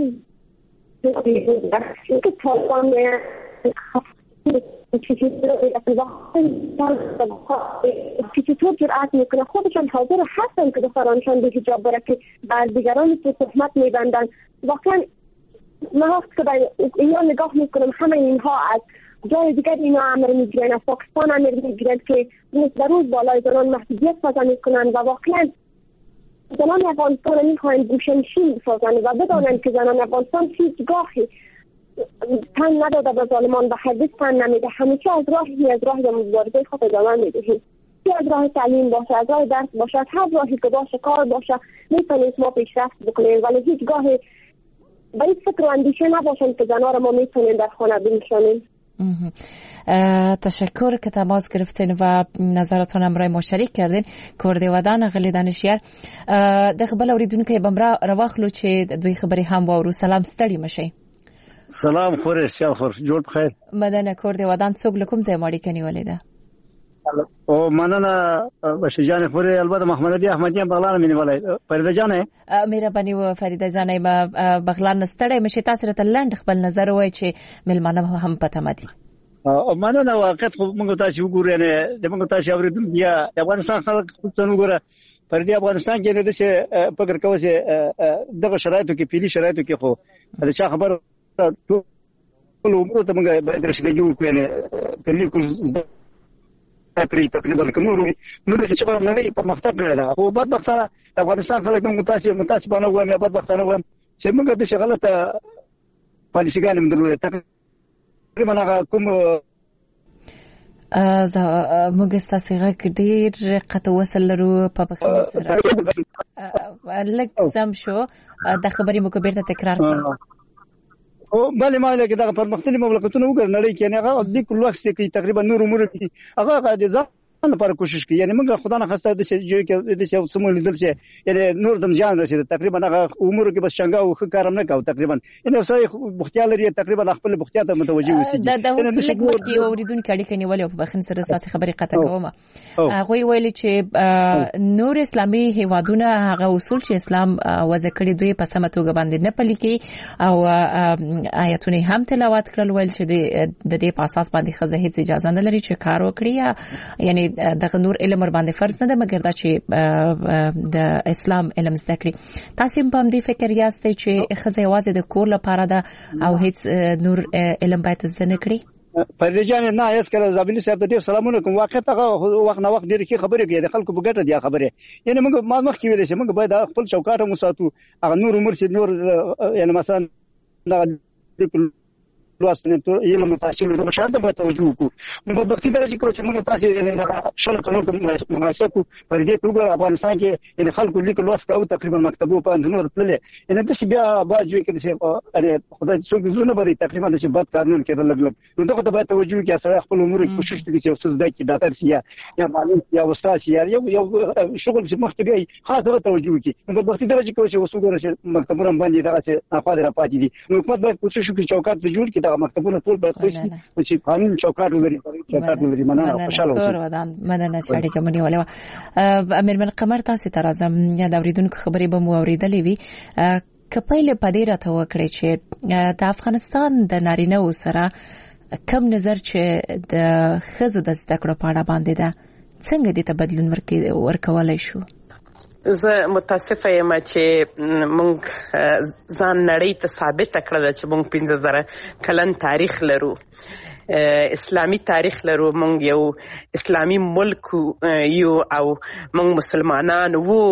Speaker 12: که طالبان چطور جرأت میکنه خودشان حاضر هستن که دخترانشان به حجاب بره که بعد دیگران تو تهمت میبندن واقعا من وقت که اینا نگاه میکنم همه اینها از جای دیگر اینا امر میگیرن از پاکستان امر میگیرن که در روز بالای زنان محدودیت سازا میکنن و واقعا زنان افغانستان میخواین گوشنشین بسازن و بدانن که زنان افغانستان هیچگاهی تن نداده به ظالمان و حدیث تن نمیده همیشه از راه مبارزه خود ادامه میدهیم از راه تعلیم باشه از راه درس باشه از هر راهی که باشه کار باشه میتونیم ما پیشرفت بکنیم ولی هیچگاهی به این فکر و اندیشه نباشن که زنان ما میتونیم در خانه بنشانیم
Speaker 6: تشکر که تماس گرفتین و نظراتون هم رای مشترک کردین کرده ودان اغلی دانشیار د خبر اوریدونکو بمرا رواخلو چې دوی خبري هم وورو سلام ستړي مشي
Speaker 13: سلام خورې شاخر جوړ بخیر
Speaker 6: مدنه کرده ودان څوک لکم ځای ماړی کني ولیدا
Speaker 13: او مننه بشجان خورې البته محمد علي احمدی بغلان مینه ولای فریده جانه
Speaker 6: مهرباني و فریده جانه ما بغلان ستړی مشي تاسو ته لند خپل نظر وای چې ملمانه هم پته مدي
Speaker 13: او مننه واقعیت موږ تاسو وګورئ نه د موږ تاسو اوریدونکو یا افغانستان خلک څنګه وګوره پر دې افغانستان کې د څه فکر کوي چې دغه شرایطو کې پیلي شرایطو کې خو د چا خبر ټول عمر ته موږ باید رسېږو جوړ کړو په لیکل پرې تقریبا کومو نو چې په نړۍ په مختلف کړل او بعد وخت افغانستان خلک موږ تاسو باندې وایم بعد وخت نه وایم چې موږ د شغلته
Speaker 11: پالیسيګانې هم درلودې تقریبا هغه کوم
Speaker 6: موږ ستاسو غږ ډېر قطع وصل لرو په بخښنه سره لږ سم شو د خبرې مو بیرته تکرار کړئ
Speaker 11: او بلې ما لکه دا پرمختللي مملکتونه وګورئ نړۍ کې نه هغه د کل وخت کې تقریبا نور امور کې هغه د ځان لپاره کوشش کوي یعنی موږ خدای نه خسته د شي کې د شي سمول دل شي یعنی نور دم ځان رسید تقریبا هغه امور کې بس څنګه او کار نه کاو تقریبا یعنی سړی بختیار لري تقریبا خپل بختیار ته متوجي وسی
Speaker 6: دا د حکومت کې اوریدونکو اړیکې نیولې په بخښنه سره تاسو خبرې قطع کوم هغه ویل چې نور اسلامي هیوادونه هغه اصول چې اسلام وضع کړی دوی په سمه توګه باندې نه پلي کوي او آیاتونه هم تلاوت کړل ویل چې د دې په اساس باندې خزه هیڅ اجازه نه لري چې کار وکړي یعنی دغه نور علم ور باندې فرض نه ده مګر دا چې د اسلام علم زده کړي تاسو په دې فکر یاستئ چې خزه یوازې د کور لپاره ده او هیڅ نور علم باید زده نه کړي
Speaker 11: پرېجان نه یې سره زابلی صاحب ته ډیر سلامونه کوم واقعیت هغه وخت نه وخت ډیر کی خبرې کوي د خلکو په ګټه دی خبره یعنی موږ ما مخ کې ویل چې موږ باید خپل چوکاټ مو ساتو هغه نور عمر چې نور یعنی مثلا لوستنه ته علم تحصیل د مشاهده په توجه وکړو نو په وختي درجه کې چې موږ تاسو شل کلو مناسب پر دې توګه افغانستان کې یعنی خلکو لیک لوست او تقریبا مکتبو په نور تللې یعنی د بیا باجوي کې چې خدای څو زونه بری تقریبا د بد قانون کې لګ نو دغه ته باید توجه وکړي چې خپل امور کوشش وکړي چې اوسه د ډاکټر سي یا معلم یا استاد سي یو شغل چې مخکې خاصه توجه وکړي نو په وختي درجه کې چې اوسه ګورې مکتبونه باندې دا چې اخاطر راپاتې دي نو حکومت باید کوشش وکړي چوکاټ جوړ کړي دا مکتبونه ټول باید چې قانون چوکاټ ولري مننه خوشاله
Speaker 6: اوسئ مننه چې اړیکه مونږ ولې امیر قمر تاسو ته راځم یا د اوریدونکو خبرې به مو اوریدلې وي کپایله پدې راته وکړي چې د افغانستان د نارینه سره کم نظر چې د خزو د زده کړو په اړه باندې ده څنګه دې ته بدلون ورکولای شو
Speaker 9: زه متاسفه یم چې مونږ ځان نړۍ ته ثابت کړل چې مونږ 15000 کلن تاریخ لرو اسلامی تاریخ لرو مونږ یو اسلامی ملک یو او مونږ مسلمانان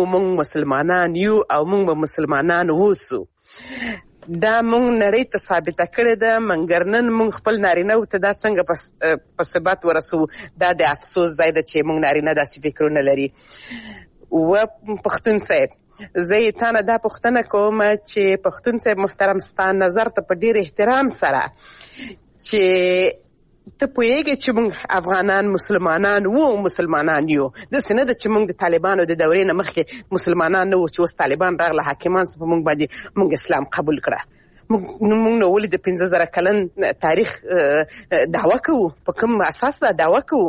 Speaker 9: یو او مونږ مسلمانان ووسو دا مونږ نړۍ ته ثابت کړی ده منګر نن مونږ خپل نارینه ته دا څنګه په ثبات ورسو دا د افسوس ځای ده چې مونږ نارینه داسې فکرونه لري و پښتون صاحب زه یې تانه دا پوښتنه کوم چې پښتون صاحب محترم ستاسو نظر ته په ډیر احترام سره چې ته پوهیږي چې موږ افغانان مسلمانان یو د سینه د چې موږ د طالبانو د دورې نه مخکې مسلمانان نه وو چې اوس طالبان راغله حاکمان په موږ باندې موږ اسلام قبول کړه موږ نو ولې د 15000 کلن تاریخ دعوه کوو په کوم اساس دا دعوه کوو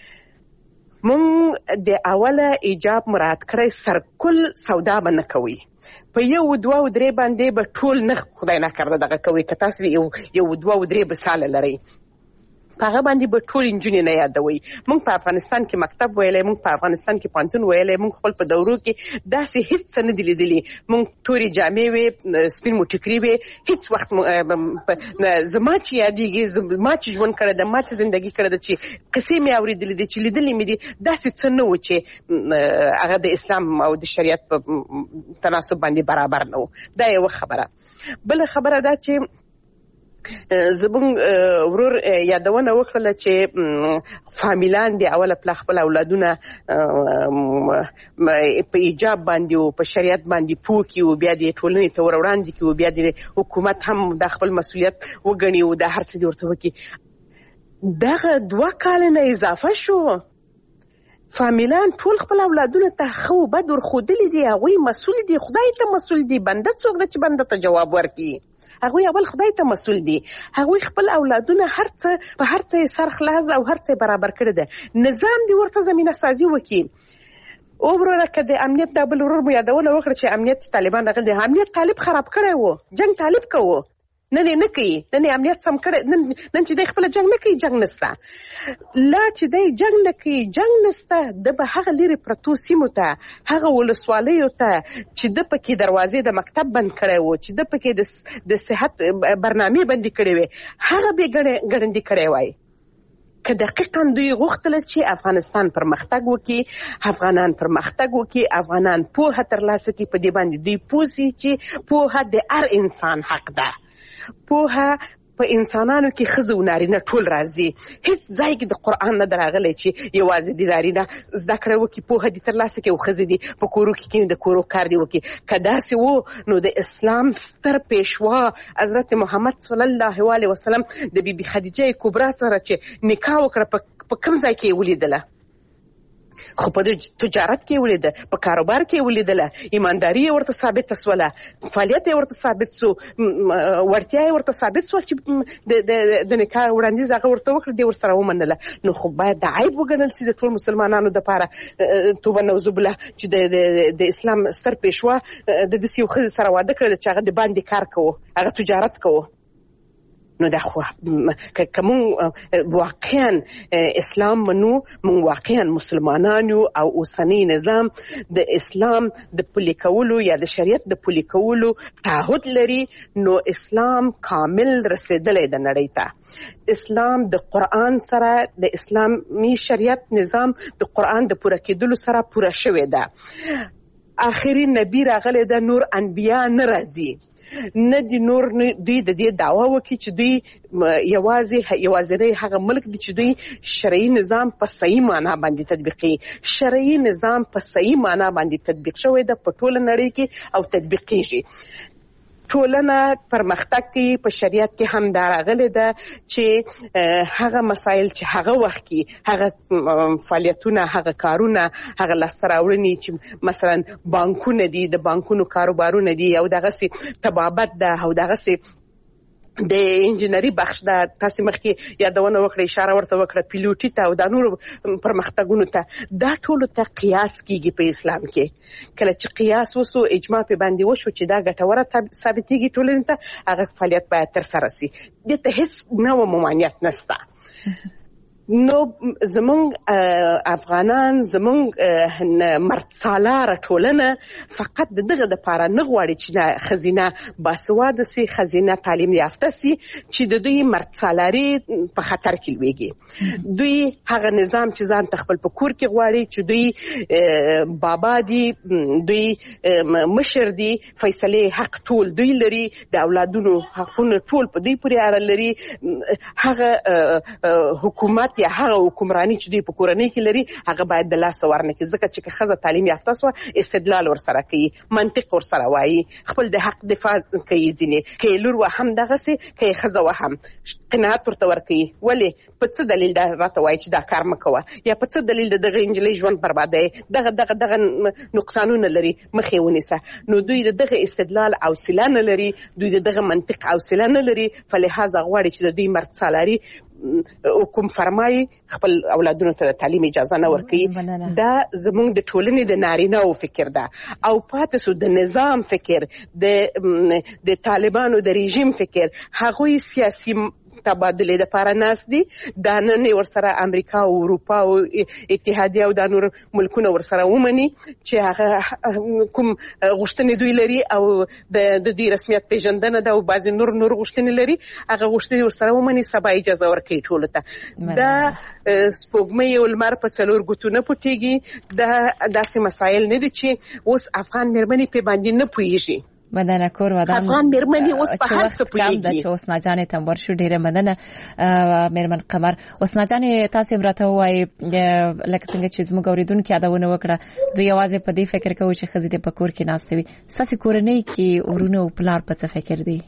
Speaker 9: مونږ د اوله ایجاب مراد کړی سرکل سودا باندې کوي په یو دوه او درې باندې به ټول نه خدای نه کړه دغه کوي که تاسو یو دوه او درې بساله لري هغه باندې به ټول انجونې نه یادوي مونږ په افغانستان کې مکتب ویلې مونږ په افغانستان کې پانتون ویلې مونږ خپل په دورو کې داسې هیڅ نه دی لیدلی مونږ توري جامې وې سپین مو ټکري وې هیڅ وخت زما چې یادېږي ما چې ژوند کړی ده ما چې زندگی کړی ده چې قصې مې اورېدلې دي چې لیدلې مې دي داسې څه نه و چې هغه د اسلام او د شریعت په تناسب باندې برابر نه و دا یو خبره بل خبره دا چې زبون ورور یادونه وکړه چې فامیلان دی اوله پلا خپل اولادونه په ایجاب باندې او په شریعت باندې پوکي او بیا د ټولنې ته وړاندې کی او بیا د حکومت هم د خپل مسؤلیت وګڼي او د هر څه دی ورته وکي دغه 2 کال نه اضافه شو فامیلان ټول خپل اولادونه ته خو بد ورخودلې دي هغه مسؤل دي خدای ته مسؤل دي بنده څوک د چې بنده ته جواب ورکړي هغه اول خدای ته مسؤل دي هغه خپل اولادونه هر څه په هر څه سرخلاص او هر څه برابر کړی دي نظام دی ورته زمينه سازي وکي او ورته کده امنیت د بل ورور مو یادونه وکړه چې امنیت طالبان راغلي امنیت طالب خراب کړی وو جنگ طالب کوو نه کوي نه امنیت سم کړي نن چې د خپل جنگ نه کوي جنگ نسته لا چې د جنگ نه کوي جنگ نسته د به هغه لري پرتو سیمو ته هغه ولسوالیو ته چې د پکې دروازې د مکتب بند کړي وو چې د پکې د صحت برنامه بند کړي وي هغه به ګړندې کړي وای که دقیقاً دوی غوښتل چې افغانستان پرمختګ وکړي افغانان پوهه ترلاسه کړي په دې باندې دوی پوهې چې پوهه د هر انسان حق ده پوهه په انسانانو کې ښځو او نارینه ټول راځي. هیڅ ځای کې د قرآن نه راغلی چې یوازې د نارینه زده کړه وکړي، پوهه دې ترلاسه کړي او ښځې دې په کورو کې د کورو کار دې وکړي. که داسې و نو د اسلام ستر پیشوا حضرت محمد صلی الله علیه وسلم د بیبي خدیجه کبرا سره چې نکاح وکړه په کوم ځای کې ولیدله؟ خو په تجارت کې ولیده، په کاروبار کې ولیدله، ایمانداري ورته ثابت سوله، فعالیت ورته ثابت سو، ورتیا ورته ثابت سو چې د نکاح وړاندیز هغه ورته وکړ، دی ورسره ومنله. نو خو باید د عیب وګڼل سي د ټول مسلمانانو دپاره. توبه نعوذ بالله چې د اسلام ستر پیشوا د داسې یو ښځې سره واده کړی چې هغه د باندې کار کوو، هغه تجارت کوو. نو دا خو که مونږ واقعا اسلام منو، مونږ واقعا مسلمانان یو او اوسنی نظام د اسلام د پلي کولو یا د شریعت د پلي کولو تعهد لري، نو اسلام کامل رسیدلی د نړۍ ته. اسلام د قرآن سره، د اسلامي شریعت نظام د قرآن د پوره کېدلو سره پوره شوی ده. آخري نبی راغلی ده، نور انبیا نه راځي، نه دی نور دوی د دې دعوا وکړي چې دوی یوازینی هغه ملک دی چې دوی شرعي نظام په صحیح معنا باندې تطبیقي. شرعي نظام په صحیح معنا باندې تطبیق شوی ده په ټوله نړۍ کې او تطبیقیږي. ټولنه پرمختګ کوي، په شریعت کې هم دا راغلی ده چې هغه مسایل چې هغه وخت کې هغه فعالیتونه، هغه کارونه، هغه لاسته راوړنې چې مثلا بانکونه دي، د بانکونو کاروبارونه دي، او دغسې طبابت ده، او دغسې د انجینری بخش ده، تاسو مخکې یادونه وکړه، اشاره ورته وکړه پیلوټي ته او د نورو پرمختګونو ته. دا ټولو ته قیاس کیږي په اسلام کې. کله چې قیاس وسو، اجماع په باندې وشو چې دا ګټوره ثابتېږي ټولنې ته، هغه فعالیت باید ترسره سي. دې ته هیڅ نوع ممانعت نشته. نو زمونږ افغانان، زمونږ مردسالاره ټولنه فقط دغه دپاره نه غواړي چې ښځینه باسواده سي، ښځینه تعلیم یافته سي، چې د دوی مردسالاري په خطر کې لویږي. دوی هغه نظام چې ځان ته خپل په کور کې غواړي، چې دوی بابا دي، دوی مشر دي، فیصلې حق ټول دوی لري، د اولادونو حقونه ټول په دوی پورې اړه لري. هغه حکومت یا هغه حکمرانی چې دوی په کورنۍ کې لري، هغه باید د لاسه ورنکړي. ځکه چې که ښځه تعلیم یافته سوه، استدلال ورسره کوي، منطق ورسره وایي، خپل د حق دفاع کوي. ځینې که یې لور وه هم دغسې، که یې ښځه وه هم قناعت ورته ورکوي. ولې؟ په څه دلیل دا راته وایي چې دا کار مه کوه، یا په څه دلیل د دغه نجلۍ ژوند بربادوي، دغه نقصانونه لري، مخ یې ونیسه. نو دوی د دغه استدلال حوصله نه لري، دوی د دغه منطق حوصله نه لري، فلهذا غواړي چې د دوی مردسالاري حکم فرمایي، خپل اولادونو ته د تعلیم اجازه نه ورکوي. دا زموږ د ټولنې د نارینه‌و فکر ده، او پاتې سو د نظام فکر، د طالبانو د رژیم فکر. هغوی سیاسي تبادله د پاره ناس دي، دا نن ورسره امریکا او اروپا او اتحادیه او د نور ملکونه ورسره ومني چې هغه کوم غوښتنې دوی لري او د دې رسمیت پیژندنه ده، او بعضی نور غوښتنې لري، هغه غوښتنې ورسره ومني، سبا اجازه ورکړي ټولو ته. دا سپوږمۍ او لمر په څلور ګوتو نه پټېږي. دا داسې مسایل نه دي چې اوس افغان مېرمنې په باندې نه پوهېږي.
Speaker 6: مننه کور ودان
Speaker 9: افغان مېرمنې اوس په هر څه پوهېږي.
Speaker 6: چې اوس ناجانې تنور شو. ډېره مننه مېرمن قمر. اوس ناجانې تاسو راته وایي، لکه څنګه چې زموږ اوریدونکو یادونه وکړه، دوی یوازې په دې فکر کوي چې ښځې دې په کور کې ناستې وي. ستاسې کورنۍ کې ورونه او پلار په څه فکر دي؟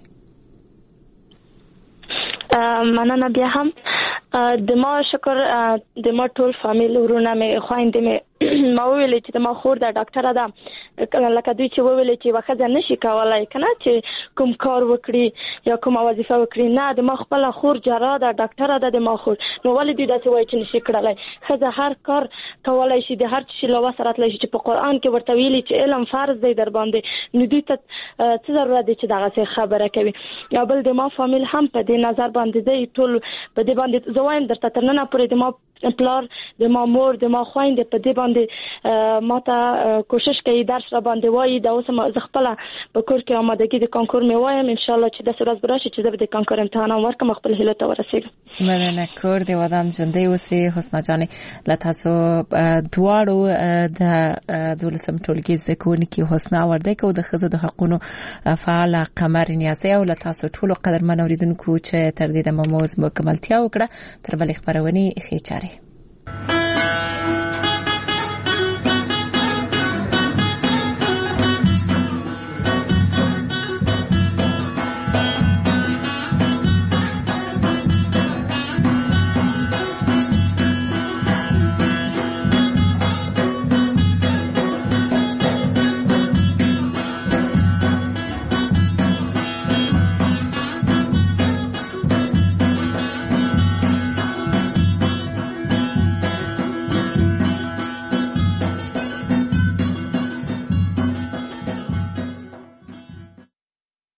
Speaker 8: مننه. بیا هم د ما شکر، د ما ټول فامیل، ورونه مې، خویندې مې ما ویلې چې د ما خور د ډاکټره ده، لکه دوی چې وویلې چې وخت نشي کولای کنه چې کوم کار وکړي یا کومه وظیفه وکړي. نه، د ما خپل خور جراح ده، ډاکټره ده د ما خور. نو ولې دوی داسې وایي چې نشي کړلای؟ ښځه هر کار کولای شي، د هر شي له وسه راتلی شي، چې په قرآن کې ورته ویلي چې علم فرض دی در باندې. نو دوی ته څه ضرورت دی چې دغسې خبره کوي؟ یا بل د ما فامیل هم په دې نظر باندې دی، ټول په دې باندې. زه وایم درته تر ننه پورې د ما پلار د مامور د ما خويند په دې باندې ماته کوشش کوي درس را باندې وایي دا اوس ما خپل په کور کې آمادګي د کانکور مې وایم ان شاء الله چې د سورز براشي چې د کانکور امتحان ورکم خپل هیله ته ورسېږم.
Speaker 6: مننه کور دی ودان ژوندۍ اوسې حسنا جان له تاسو دواړو د دولسم ټولګي زده کوونکي حسنا وردګ او د خزو د حقوقو فعال قمر نیاسي او له تاسو ټولو قدرمن اوریدونکو چې تر دې د موضوع مکملتیا وکړه تر بل خبرونه ښه چاري.